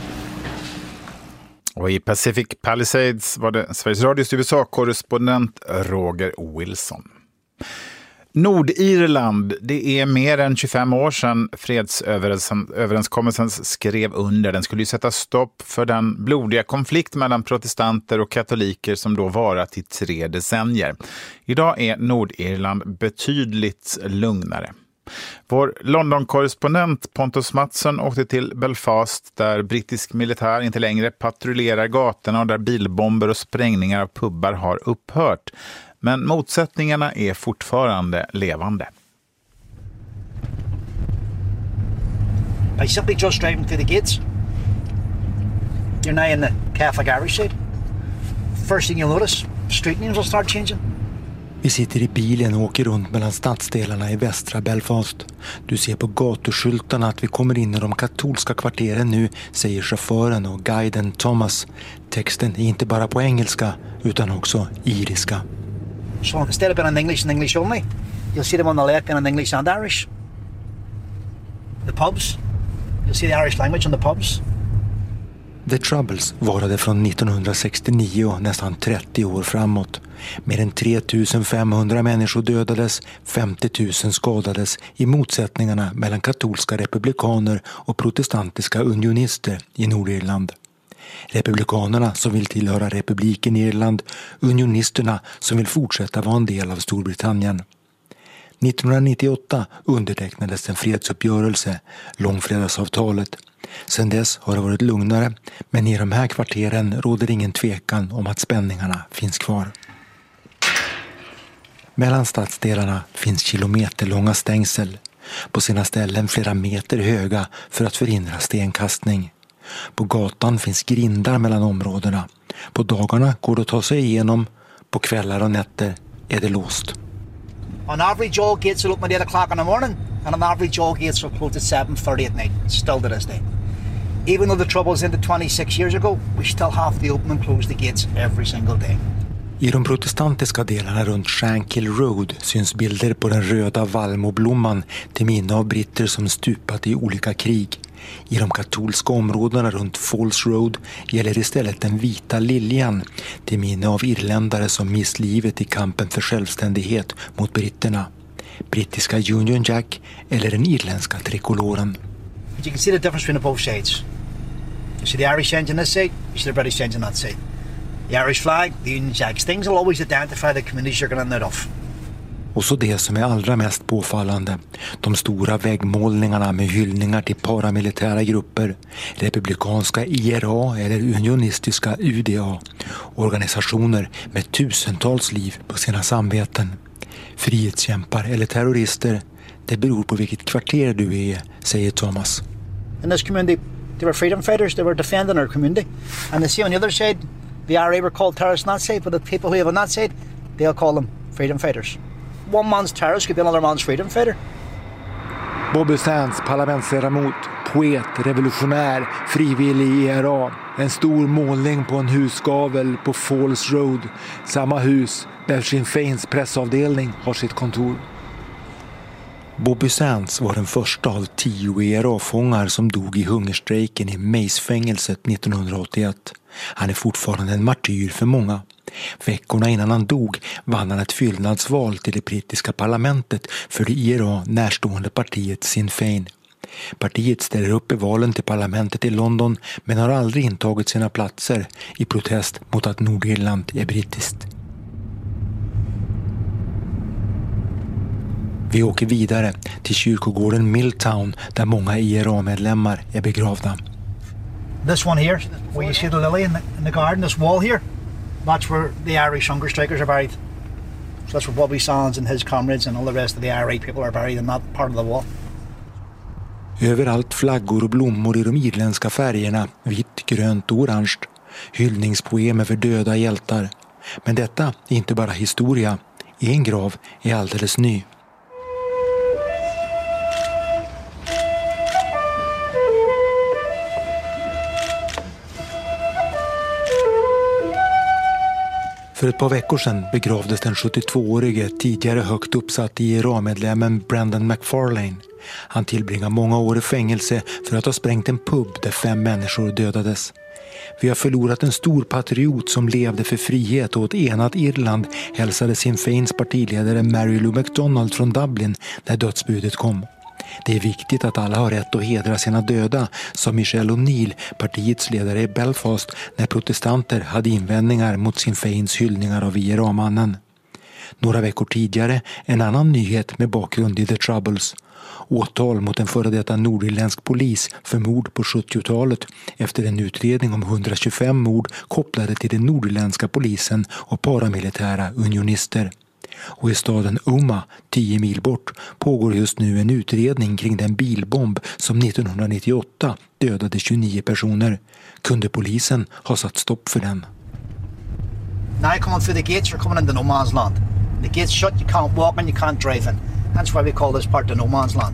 Och i Pacific Palisades var det Sveriges Radios USA-korrespondent Roger Wilson. Nordirland, det är mer än 25 år sedan fredsöverenskommelsen skrev under. Den skulle ju sätta stopp för den blodiga konflikt mellan protestanter och katoliker som då varat i 3 decennier. Idag är Nordirland betydligt lugnare. Vår London-korrespondent Pontus Mattsson åkte till Belfast där brittisk militär inte längre patrullerar gatorna och där bilbomber och sprängningar av pubbar har upphört. Men motsättningarna är fortfarande levande. I simply just driving through the gates. You're now in the Catholic Irish side. First thing you'll notice, street names will start changing. Vi sitter i bilen och åker runt mellan stadsdelarna i västra Belfast. Du ser på gatuskyltarna att vi kommer in i de katolska kvarteren nu, säger chauffören och guiden Thomas. Texten är inte bara på engelska utan också iriska. So instead of being in English and English only, you'll see them on the left being in English and Irish. The pubs, you'll see the Irish language on the pubs. The Troubles varade från 1969 och nästan 30 år framåt. Mer än 3500 människor dödades, 50 000 skadades i motsättningarna mellan katolska republikaner och protestantiska unionister i Nordirland. Republikanerna som vill tillhöra republiken Irland, unionisterna som vill fortsätta vara en del av Storbritannien. 1998 undertecknades en fredsuppgörelse, Långfredagsavtalet. Sedan dess har det varit lugnare, men i de här kvarteren råder ingen tvekan om att spänningarna finns kvar. Mellan stadsdelarna finns kilometerlånga stängsel, på sina ställen flera meter höga för att förhindra stenkastning. På gatan finns grindar mellan områdena. På dagarna går det att ta sig igenom, på kvällar och nätter är det låst. On average, all gates are open at 8 o'clock in the morning, and on average, all gates are closed at 7:30 at night, still to this day. Even though the troubles ended 26 years ago, we still have to open and close the gates every single day. I de protestantiska delarna runt Shankill Road syns bilder på den röda vallmoblomman till minne av britter som stupat i olika krig. I de katolska områdena runt Falls Road gäller istället den vita liljan till minne av irländare som mist livet i kampen för självständighet mot britterna. Brittiska Union Jack eller den irländska trikoloren. You can see the difference between both sides. You see the Irish engine on this side, you see the British engine on that side. The Irish flag, the Union Jack. Things will always identify the communities you're going to know of. Och så det som är allra mest påfallande, de stora väggmålningarna med hyllningar till paramilitära grupper, republikanska IRA eller unionistiska UDA, organisationer med tusentals liv på sina samveten. Frihetskämpar eller terrorister, det beror på vilket kvarter du är, säger Thomas. In this community, they were freedom fighters, they were defending our community. And they see on the other side, the IRA were called terrorists on that side, but the people who live on that side, they'll call them freedom fighters. One man's terrorist could be another man's freedom fighter. Bobby Sands, parlamentsledamot, poet, revolutionär, frivillig i IRA. En stor målning på en husgavel på Falls Road. Samma hus där Sinn Féins pressavdelning har sitt kontor. Bobby Sands var den första av 10 IRA-fångar som dog i hungerstrejken i Mace-fängelset 1981. Han är fortfarande en martyr för många. Veckorna innan han dog vann han ett fyllnadsval till det brittiska parlamentet för det IRA närstående partiet Sinn Féin. Partiet ställer upp i valen till parlamentet i London men har aldrig intagit sina platser i protest mot att Nordirland är brittiskt. Vi åker vidare till kyrkogården Milltown där många IRA-medlemmar är begravda. This one here, where you see the lily in the garden, this wall here, that's where the Irish hunger strikers are buried. So that's where Bobby Sands and his comrades and all the rest of the IRA people are buried in that part of the wall. Överallt flaggor och blommor i de irländska färgerna, vitt, grönt och orange. Hyllningspoemer för döda hjältar. Men detta är inte bara historia. En grav är alldeles ny. För ett par veckor sedan begravdes den 72-årige tidigare högt uppsatt IRA-medlemmen Brendan McFarlane. Han tillbringar många år i fängelse för att ha sprängt en pub där 5 människor dödades. Vi har förlorat en stor patriot som levde för frihet och ett enat Irland, hälsade Sinn Féins partiledare Mary Lou MacDonald från Dublin när dödsbudet kom. Det är viktigt att alla har rätt att hedra sina döda, sa Michelle O'Neill, partiets ledare i Belfast, när protestanter hade invändningar mot Sinn Féins hyllningar av IRA-mannen. Några veckor tidigare en annan nyhet med bakgrund i The Troubles. Åtal mot en före detta nordirländsk polis för mord på 70-talet efter en utredning om 125 mord kopplade till den nordirländska polisen och paramilitära unionister. Och i staden Omagh, 10 mil bort, pågår just nu en utredning kring den bilbomb som 1998 dödade 29 personer. Kunde polisen ha satt stopp för den? Now you're coming through the gates, you're coming into no man's land. The gates shut, you can't walk and you can't drive in. That's why we call this part the no man's land.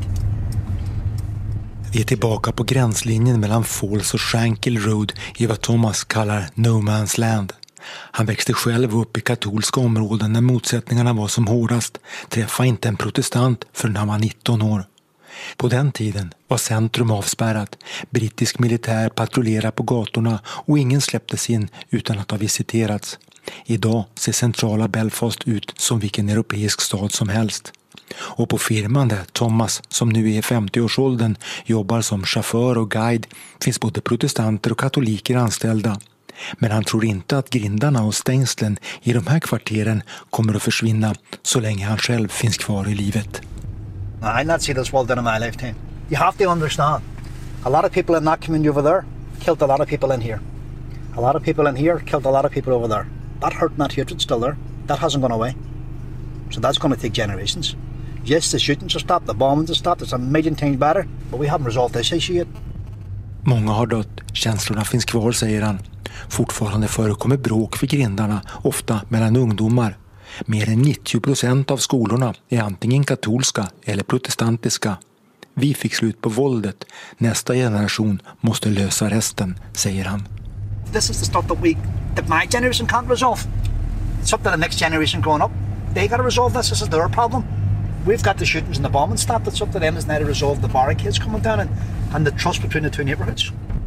Vi är tillbaka på gränslinjen mellan Falls och Shankill Road i vad Thomas kallar no man's land. Han växte själv upp i katolska områden när motsättningarna var som hårdast. Träffade inte en protestant förrän han var 19 år. På den tiden var centrum avspärrat. Brittisk militär patrullerade på gatorna och ingen släpptes in utan att ha visiterats. Idag ser centrala Belfast ut som vilken europeisk stad som helst. Och på firman där Thomas, som nu är i 50-årsåldern, jobbar som chaufför och guide finns både protestanter och katoliker anställda. Men han tror inte att grindarna och stängslen i de här kvarteren kommer att försvinna så länge han själv finns kvar i livet. I not see this world done in my lifetime. You have to understand. A lot of people in that community over there killed a lot of people in here. A lot of people in here killed a lot of people over there. That hurt and that hatred still there. That hasn't gone away. So that's going to take generations. Yes, the shootings have stopped, the bombings have stopped. It's a million times better, but we haven't resolved this issue yet. Många har dött, känslorna finns kvar, säger han. Fortfarande förekommer bråk vid grindarna, ofta mellan ungdomar. Mer än 90% av skolorna är antingen katolska eller protestantiska. Vi fick slut på våldet. Nästa generation måste lösa resten, säger han. This is the stuff that my generation can't resolve. It's up to the next generation growing up. They got to resolve this. This is their problem. We've got the shootings and the bombing stopped. It's up to them now to resolve the barricades coming down and the trust between the two neighborhoods.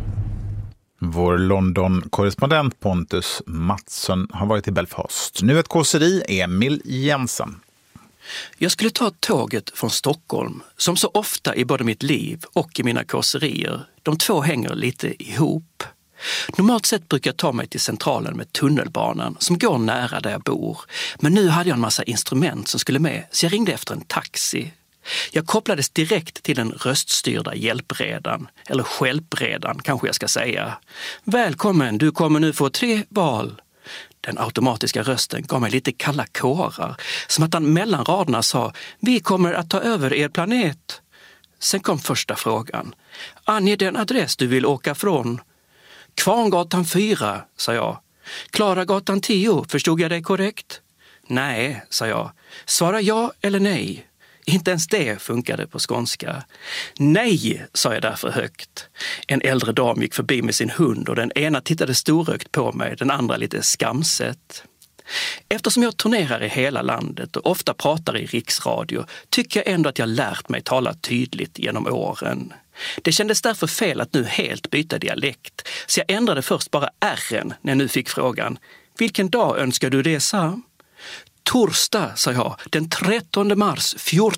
Vår London-korrespondent Pontus Mattsson har varit i Belfast. Nu ett kåseri, Emil Jensen. Jag skulle ta tåget från Stockholm, som så ofta i både mitt liv och i mina kåserier. De två hänger lite ihop. Normalt sett brukar jag ta mig till centralen med tunnelbanan som går nära där jag bor. Men nu hade jag en massa instrument som skulle med, så jag ringde efter en taxi. Jag kopplades direkt till den röststyrda hjälpredan, eller stjälpredan kanske jag ska säga. Välkommen, du kommer nu få 3 val. Den automatiska rösten gav mig lite kalla kårar, som att han mellan raderna sa: vi kommer att ta över er planet. Sen kom första frågan. Ange den adress du vill åka från. Kvarngatan 4, sa jag. Klaragatan 10, förstod jag dig korrekt? Nej, sa jag. Svara ja eller nej. Inte ens det funkade på skånska. Nej, sa jag därför högt. En äldre dam gick förbi med sin hund och den ena tittade storögt på mig, den andra lite skamset. Eftersom jag turnerar i hela landet och ofta pratar i riksradio tycker jag ändå att jag lärt mig tala tydligt genom åren. Det kändes därför fel att nu helt byta dialekt, så jag ändrade först bara R:en när jag nu fick frågan. Vilken dag önskar du resa? Torsdag, sa jag, den 13 mars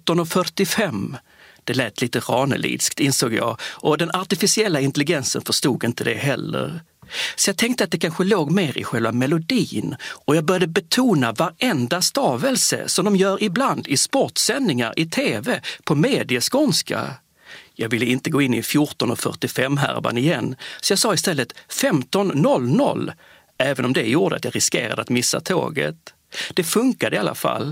14:45. Det lät lite ranelidskt, insåg jag, och den artificiella intelligensen förstod inte det heller. Så jag tänkte att det kanske låg mer i själva melodin och jag började betona varenda stavelse som de gör ibland i sportsändningar i tv på medieskånska. Jag ville inte gå in i 14:45-härvan igen, så jag sa istället 15:00, även om det gjorde att jag riskerade att missa tåget. Det funkade i alla fall.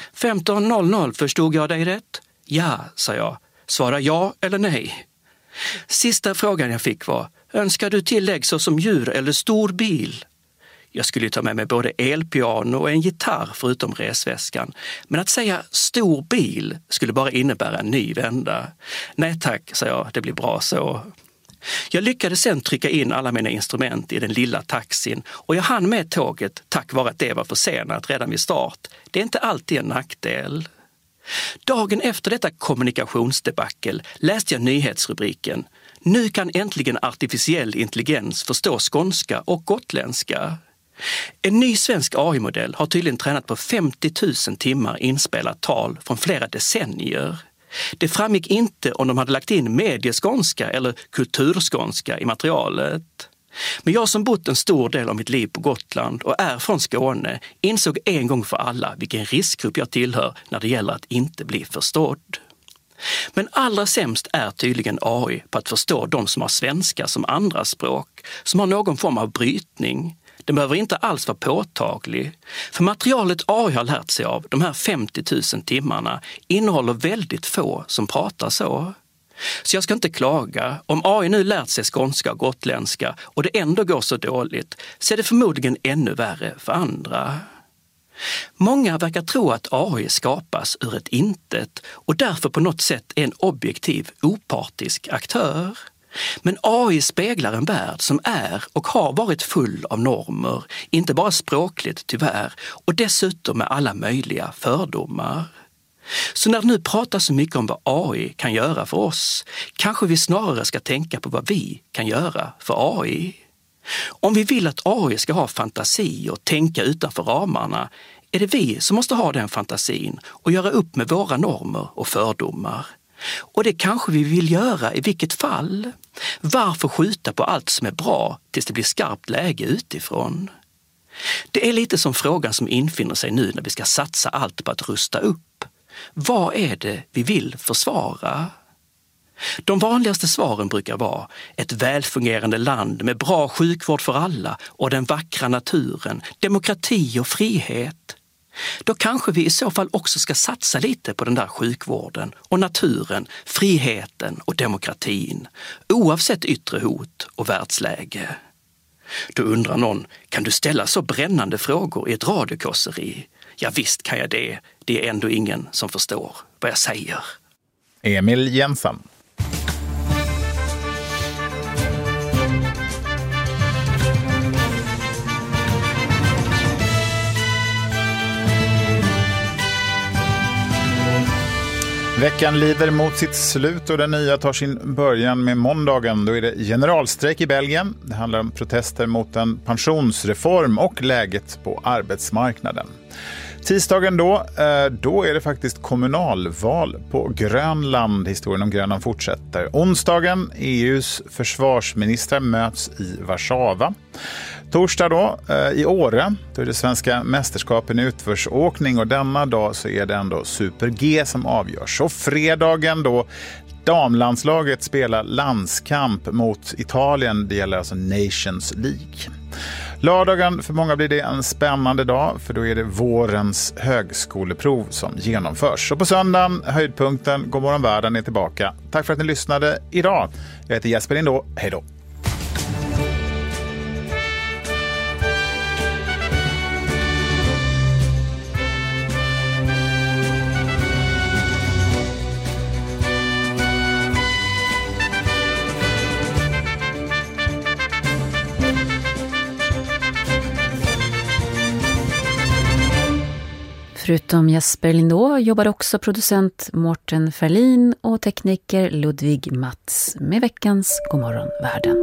15:00, förstod jag dig rätt? Ja, sa jag. Svara ja eller nej. Sista frågan jag fick var: önskar du tillägg så som djur eller stor bil? Jag skulle ta med mig både elpiano och en gitarr förutom resväskan. Men att säga stor bil skulle bara innebära en ny vända. Nej tack, sa jag, det blir bra så. Jag lyckades sen trycka in alla mina instrument i den lilla taxin och jag hann med tåget tack vare att det var försenat redan vid start. Det är inte alltid en nackdel. Dagen efter detta kommunikationsdebackel läste jag nyhetsrubriken: nu kan äntligen artificiell intelligens förstå skånska och gotländska. En ny svensk AI-modell har tydligen tränat på 50 000 timmar inspelat tal från flera decennier. Det framgick inte om de hade lagt in medieskånska eller kulturskånska i materialet. Men jag som bott en stor del av mitt liv på Gotland och är från Skåne insåg en gång för alla vilken riskgrupp jag tillhör när det gäller att inte bli förstådd. Men allra sämst är tydligen AI på att förstå de som har svenska som andra språk, som har någon form av brytning. Den behöver inte alls vara påtaglig. För materialet AI har lärt sig av, de här 50 000 timmarna, innehåller väldigt få som pratar så. Så jag ska inte klaga. Om AI nu lärt sig skånska och gotländska och det ändå går så dåligt, så är det förmodligen ännu värre för andra. Många verkar tro att AI skapas ur ett intet och därför på något sätt är en objektiv, opartisk aktör. Men AI speglar en värld som är och har varit full av normer, inte bara språkligt tyvärr, och dessutom med alla möjliga fördomar. Så när det nu pratas så mycket om vad AI kan göra för oss, kanske vi snarare ska tänka på vad vi kan göra för AI. Om vi vill att AI ska ha fantasi och tänka utanför ramarna, är det vi som måste ha den fantasin och göra upp med våra normer och fördomar. Och det kanske vi vill göra i vilket fall. Varför skjuta på allt som är bra tills det blir skarpt läge utifrån? Det är lite som frågan som infinner sig nu när vi ska satsa allt på att rusta upp. Vad är det vi vill försvara? De vanligaste svaren brukar vara ett välfungerande land med bra sjukvård för alla och den vackra naturen, demokrati och frihet. Då kanske vi i så fall också ska satsa lite på den där sjukvården och naturen, friheten och demokratin, oavsett yttre hot och världsläge. Då undrar någon, kan du ställa så brännande frågor i ett radiokosseri? Ja visst kan jag det. Det är ändå ingen som förstår vad jag säger. Emil Jensen. Veckan lider mot sitt slut och den nya tar sin början med måndagen. Då är det generalstrejk i Belgien. Det handlar om protester mot en pensionsreform och läget på arbetsmarknaden. Tisdagen då är det faktiskt kommunalval på Grönland. Historien om Grönland fortsätter. Onsdagen, EUs försvarsministrar möts i Warszawa. Torsdag då, i Åre, då är det svenska mästerskapen i utförsåkning och denna dag så är det ändå Super-G som avgörs. Och fredagen då, damlandslaget spelar landskamp mot Italien, det gäller alltså Nations League. Lördagen för många blir det en spännande dag för då är det vårens högskoleprov som genomförs. Och på söndagen, höjdpunkten, Godmorgon världen är tillbaka. Tack för att ni lyssnade idag. Jag heter Jesper Lindå, hej då. Förutom Jesper Lindå jobbar också producent Mårten Ferlin och tekniker Ludvig Mats med veckans Godmorgon världen.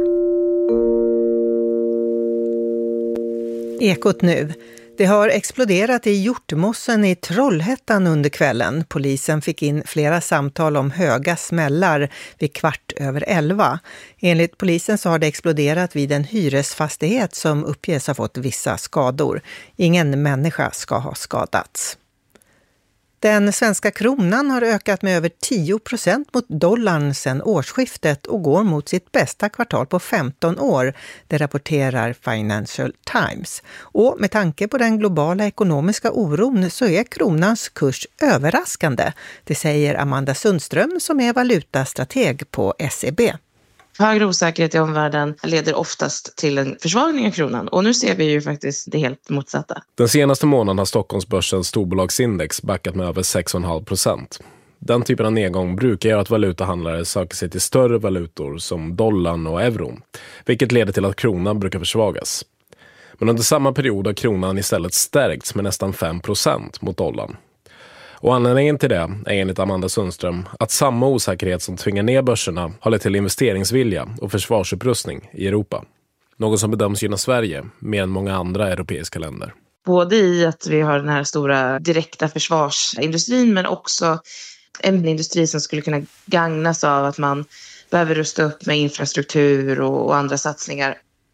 Ekot nu. Det har exploderat i Hjortmossen i Trollhättan under kvällen. Polisen fick in flera samtal om höga smällar vid 11:15. Enligt polisen så har det exploderat vid en hyresfastighet som uppges ha fått vissa skador. Ingen människa ska ha skadats. Den svenska kronan har ökat med över 10% mot dollarn sedan årsskiftet och går mot sitt bästa kvartal på 15 år, det rapporterar Financial Times. Och med tanke på den globala ekonomiska oron så är kronans kurs överraskande, det säger Amanda Sundström som är valutastrateg på SEB. Högre osäkerhet i omvärlden leder oftast till en försvagning av kronan och nu ser vi ju faktiskt det helt motsatta. Den senaste månaden har Stockholmsbörsens storbolagsindex backat med över 6,5%. Den typen av nedgång brukar göra att valutahandlare söker sig till större valutor som dollarn och euron, vilket leder till att kronan brukar försvagas. Men under samma period har kronan istället stärkts med nästan 5% mot dollarn. Och anledningen till det är enligt Amanda Sundström att samma osäkerhet som tvingar ner börserna har lett till investeringsvilja och försvarsupprustning i Europa. Något som bedöms gynna Sverige mer än många andra europeiska länder. Både i att vi har den här stora direkta försvarsindustrin men också en industri som skulle kunna gagnas av att man behöver rusta upp med infrastruktur och andra satsningar.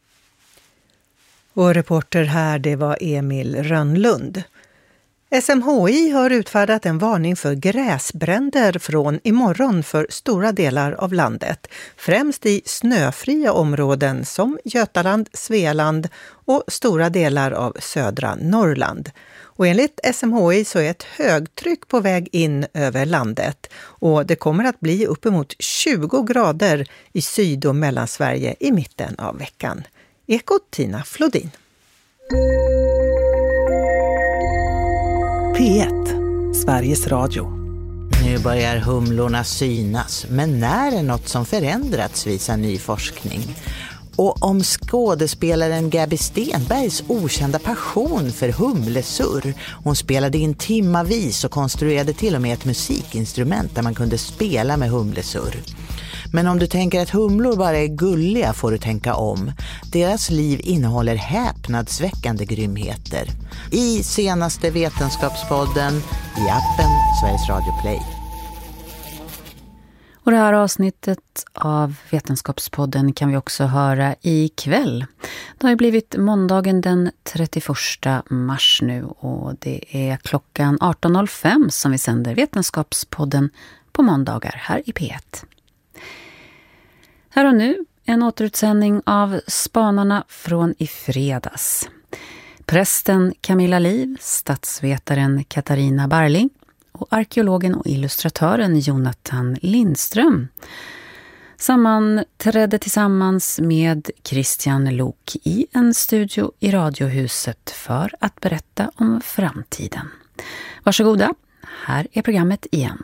Och reporter här, det var Emil Rönnlund. SMHI har utfärdat en varning för gräsbränder från imorgon för stora delar av landet. Främst i snöfria områden som Götaland, Svealand och stora delar av södra Norrland. Och enligt SMHI så är ett högtryck på väg in över landet. Och det kommer att bli uppemot 20 grader i Syd- och Mellansverige i mitten av veckan. Ekot Tina Flodin. P1, Sveriges Radio. Nu börjar humlorna synas, men när är något som förändrats visar ny forskning. Och om skådespelaren Gabby Stenbergs okända passion för humlesurr. Hon spelade in timmavis och konstruerade till och med ett musikinstrument där man kunde spela med humlesurr. Men om du tänker att humlor bara är gulliga får du tänka om. Deras liv innehåller häpnadsväckande grymheter. I senaste Vetenskapspodden, i appen Sveriges Radio Play. Och det här avsnittet av Vetenskapspodden kan vi också höra ikväll. Det har ju blivit måndagen den 31 mars nu och det är klockan 18.05 som vi sänder Vetenskapspodden på måndagar här i P1. Här och nu en återutsändning av Spanarna från i fredags. Prästen Camilla Liv, statsvetaren Katarina Barling och arkeologen och illustratören Jonathan Lindström sammanträdde tillsammans med Christian Lok i en studio i Radiohuset för att berätta om framtiden. Varsågoda, här är programmet igen.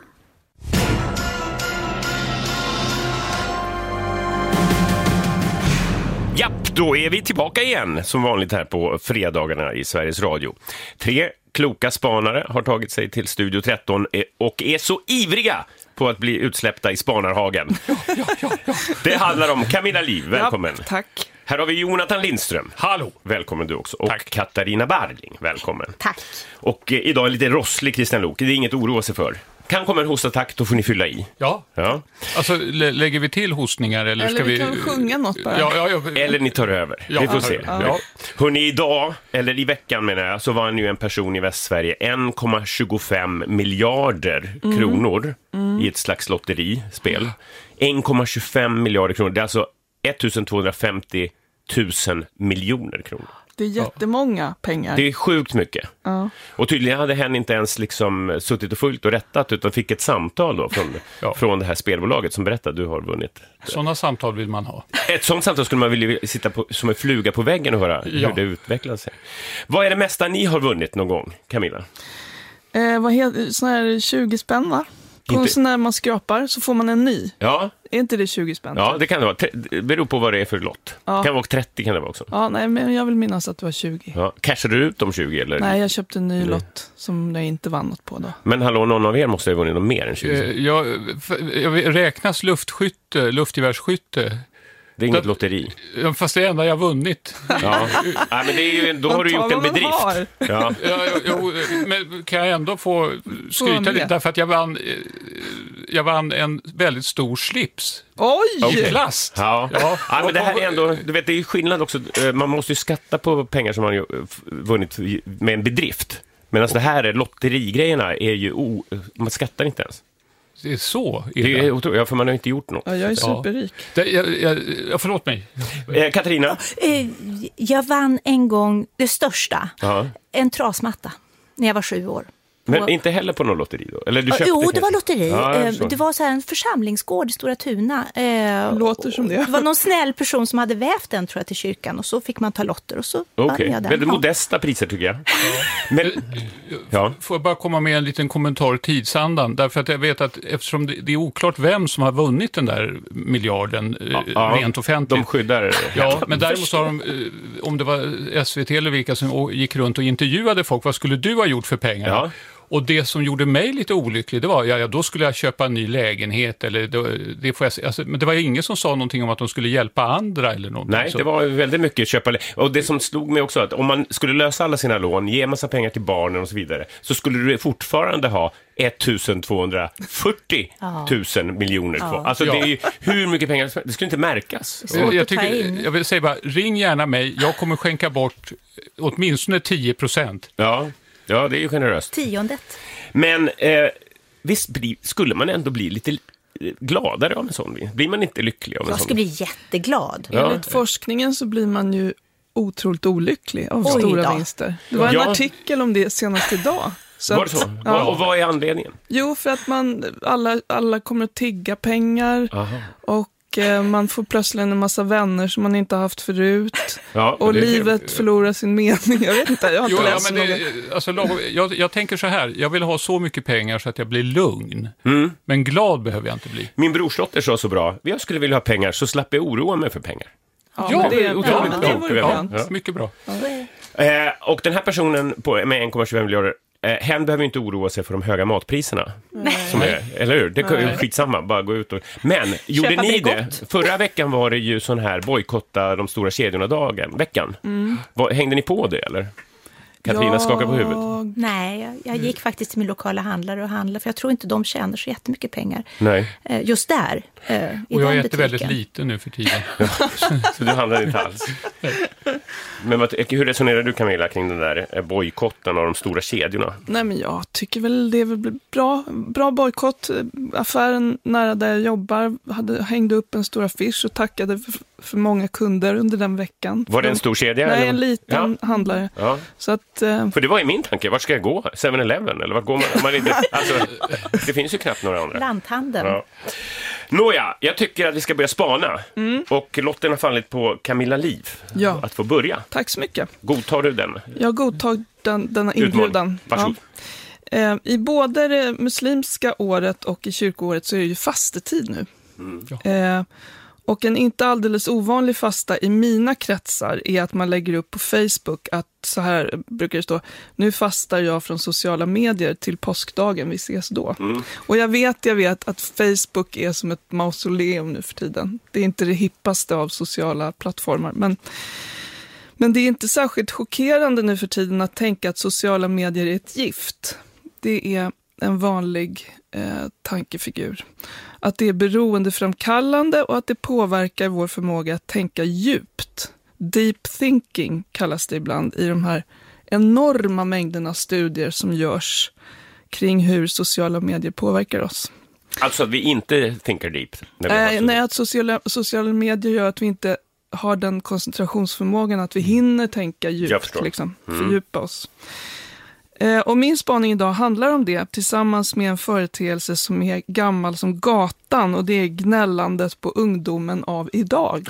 Japp, då är vi tillbaka igen som vanligt här på fredagarna i Sveriges Radio. 3 kloka spanare har tagit sig till Studio 13 och är så ivriga på att bli utsläppta i Spanarhagen. Ja. Det handlar om Camilla Liv, välkommen. Ja, tack. Här har vi Jonathan Lindström. Hallå. Välkommen du också. Och tack. Katarina Barling, välkommen. Tack. Och idag är lite rosslig Christian Lok, det är inget att oroa sig för. Kan komma en hostattack, då får ni fylla i. Ja. Alltså, lägger vi till hostningar eller ska vi... kan vi sjunga något bara. Ja. Eller ni tar över. Vi får se. Ja. Hörrni, idag, eller i veckan menar jag, så var ju en person i Västsverige 1,25 miljarder kronor i ett slags lotterispel. 1,25 miljarder kronor. Det är alltså 1250 000 miljoner kronor. Det är jättemånga pengar. Det är sjukt mycket. Ja. Och tydligen hade hen inte ens liksom suttit och följt och rättat utan fick ett samtal då från det här spelbolaget som berättade att du har vunnit. Sådana samtal vill man ha. Ett sådant samtal skulle man vilja sitta på, som en fluga på väggen och höra hur det utvecklar sig. Vad är det mesta ni har vunnit någon gång, Camilla? Sån här 20 spänn, va? På en sån här man skrapar så får man en ny. Ja. Är inte det 20 spänn? Ja, det kan det vara. Det beror på vad det är för lott. Ja. Det kan vara 30, kan det vara också. Ja, nej, men jag vill minnas att det var 20. Ja. Cashade du ut de 20? Eller? Nej, jag köpte en ny lott som jag inte vann något på då. Men hallå, någon av er måste ha vunnit mer än 20. Jag räknas luftgevärsskytte. Det är inget lotteri. Fast det är enda jag vunnit. Ja, men det är ju, då har du gjort en bedrift. Ja. Men kan jag ändå få skryta lite därför att jag vann en väldigt stor slips. Oj! I plast. Ja, men det här är ändå, du vet, det är skillnad också. Man måste ju skatta på pengar som man har vunnit med en bedrift. Medan det här är lotterigrejerna är ju man skattar inte ens. Det är så illa. Det är otroligt, för man har inte gjort något. Ja, jag är superrik. Förlåt mig. Katarina? Jag vann en gång det största. En trasmatta när jag var 7 år. Men inte heller på någon lotteri då? Eller du köpte det var lotteri. Ja, det var så här en församlingsgård i Stora Tuna. Låter som det. Det var någon snäll person som hade vävt den, tror jag, till kyrkan. Och så fick man ta lotter och så vann jag den. Väldigt modesta priser tycker jag. Men, får jag bara komma med en liten kommentar tidsandan. Därför att jag vet att eftersom det är oklart vem som har vunnit den där miljarden rent offentligt. De skyddar. Ja, men däremot så har de, om det var SVT eller vilka som gick runt och intervjuade folk, vad skulle du ha gjort för pengar? Ja. Och det som gjorde mig lite olycklig, det var, då skulle jag köpa en ny lägenhet eller det får jag, alltså, men det var ingen som sa någonting om att de skulle hjälpa andra eller någonting. Nej, det var väldigt mycket köpa. Och det som slog mig också, att om man skulle lösa alla sina lån, ge massa pengar till barnen och så vidare, så skulle du fortfarande ha 1240 000 miljoner kvar. Alltså det är ju hur mycket pengar, det skulle inte märkas. Jag vill säga bara, ring gärna mig, jag kommer skänka bort åtminstone 10%. Ja, det är ju generöst. 10. Men visst skulle man ändå bli lite gladare av en sån? Blir man inte lycklig av en sån? Jag skulle bli jätteglad. Enligt forskningen så blir man ju otroligt olycklig av stora vinster. Det var en artikel om det senast idag. Så var det så? Och vad är anledningen? Jo, för att alla kommer att tigga pengar. Och man får plötsligt en massa vänner som man inte har haft förut. Och livet förlorar sin mening. Jag vet inte, jag har inte läst jag tänker så här, jag vill ha så mycket pengar så att jag blir lugn. Men glad behöver jag inte bli. Min brorsdotter sa så bra, jag skulle vilja ha pengar så slapp jag oroa mig för pengar. Det är otroligt bra. Mycket bra. Och den här personen med 1,25 miljarder, hen behöver inte oroa sig för de höga matpriserna. Som är, eller hur? Det är skitsamma, bara gå ut och... Men, gjorde ni det? Förra veckan var det ju sån här bojkotta de stora kedjorna veckan. Hängde ni på det, eller? Katarina skakar på huvudet. Nej, jag gick faktiskt till min lokala handlare och handlade, för jag tror inte de tjänar så jättemycket pengar. Nej. Just där, i och jag äter butiken. väldigt lite nu för tiden. Så du handlar inte alls. Men hur resonerar du, Camilla, kring den där bojkotten av de stora kedjorna? Nej, men jag tycker väl det är väl bra bojkott. Affären nära där jag jobbar hängde upp en stor affisch och tackade för många kunder under den veckan. Var det en stor kedja? Nej, eller? en liten handlare. Ja. Så att, för det var i min tanke, vart ska jag gå? 7-Eleven? Eller vart går man inte? Alltså, det finns ju knappt några andra. Lanthandeln. Ja. Nåja, jag tycker att vi ska börja spana. Och lotten har fallit på Camilla Liv att få börja. Tack så mycket. Godtar du den? Jag godtar denna inbjudan. Varsågod. Ja. I både det muslimska året och i kyrkoåret så är det ju fastetid nu. Och en inte alldeles ovanlig fasta i mina kretsar är att man lägger upp på Facebook att så här brukar det stå: nu fastar jag från sociala medier till påskdagen, vi ses då. Och jag vet att Facebook är som ett mausoleum nu för tiden. Det är inte det hippaste av sociala plattformar, men det är inte särskilt chockerande nu för tiden att tänka att sociala medier är ett gift. Det är en vanlig tankefigur. Att det är beroendeframkallande och att det påverkar vår förmåga att tänka djupt. Deep thinking kallas det ibland i de här enorma mängderna studier som görs kring hur sociala medier påverkar oss. Alltså att vi inte tänker deep? Nej, att sociala medier gör att vi inte har den koncentrationsförmågan att vi hinner tänka djupt, liksom, fördjupa oss. Och min spaning idag handlar om det tillsammans med en företeelse som är gammal som gatan, och det är gnällandet på ungdomen av idag.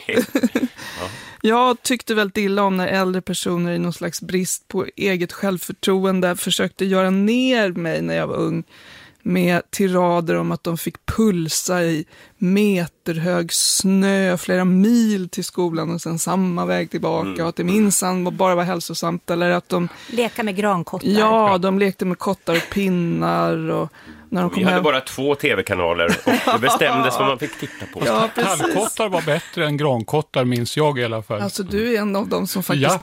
Jag tyckte väldigt illa om när äldre personer i någon slags brist på eget självförtroende försökte göra ner mig när jag var ung med tirader om att de fick pulsa i meterhög snö flera mil till skolan och sen samma väg tillbaka, och att det minsann bara var hälsosamt, eller att de leka med grankottar. Ja, de lekte med kottar och pinnar, och när de kom hade bara 2 tv-kanaler och det bestämdes vad man fick titta på. Ja, tallkottar var bättre än grankottar, minns jag i alla fall. Alltså du är en av dem som faktiskt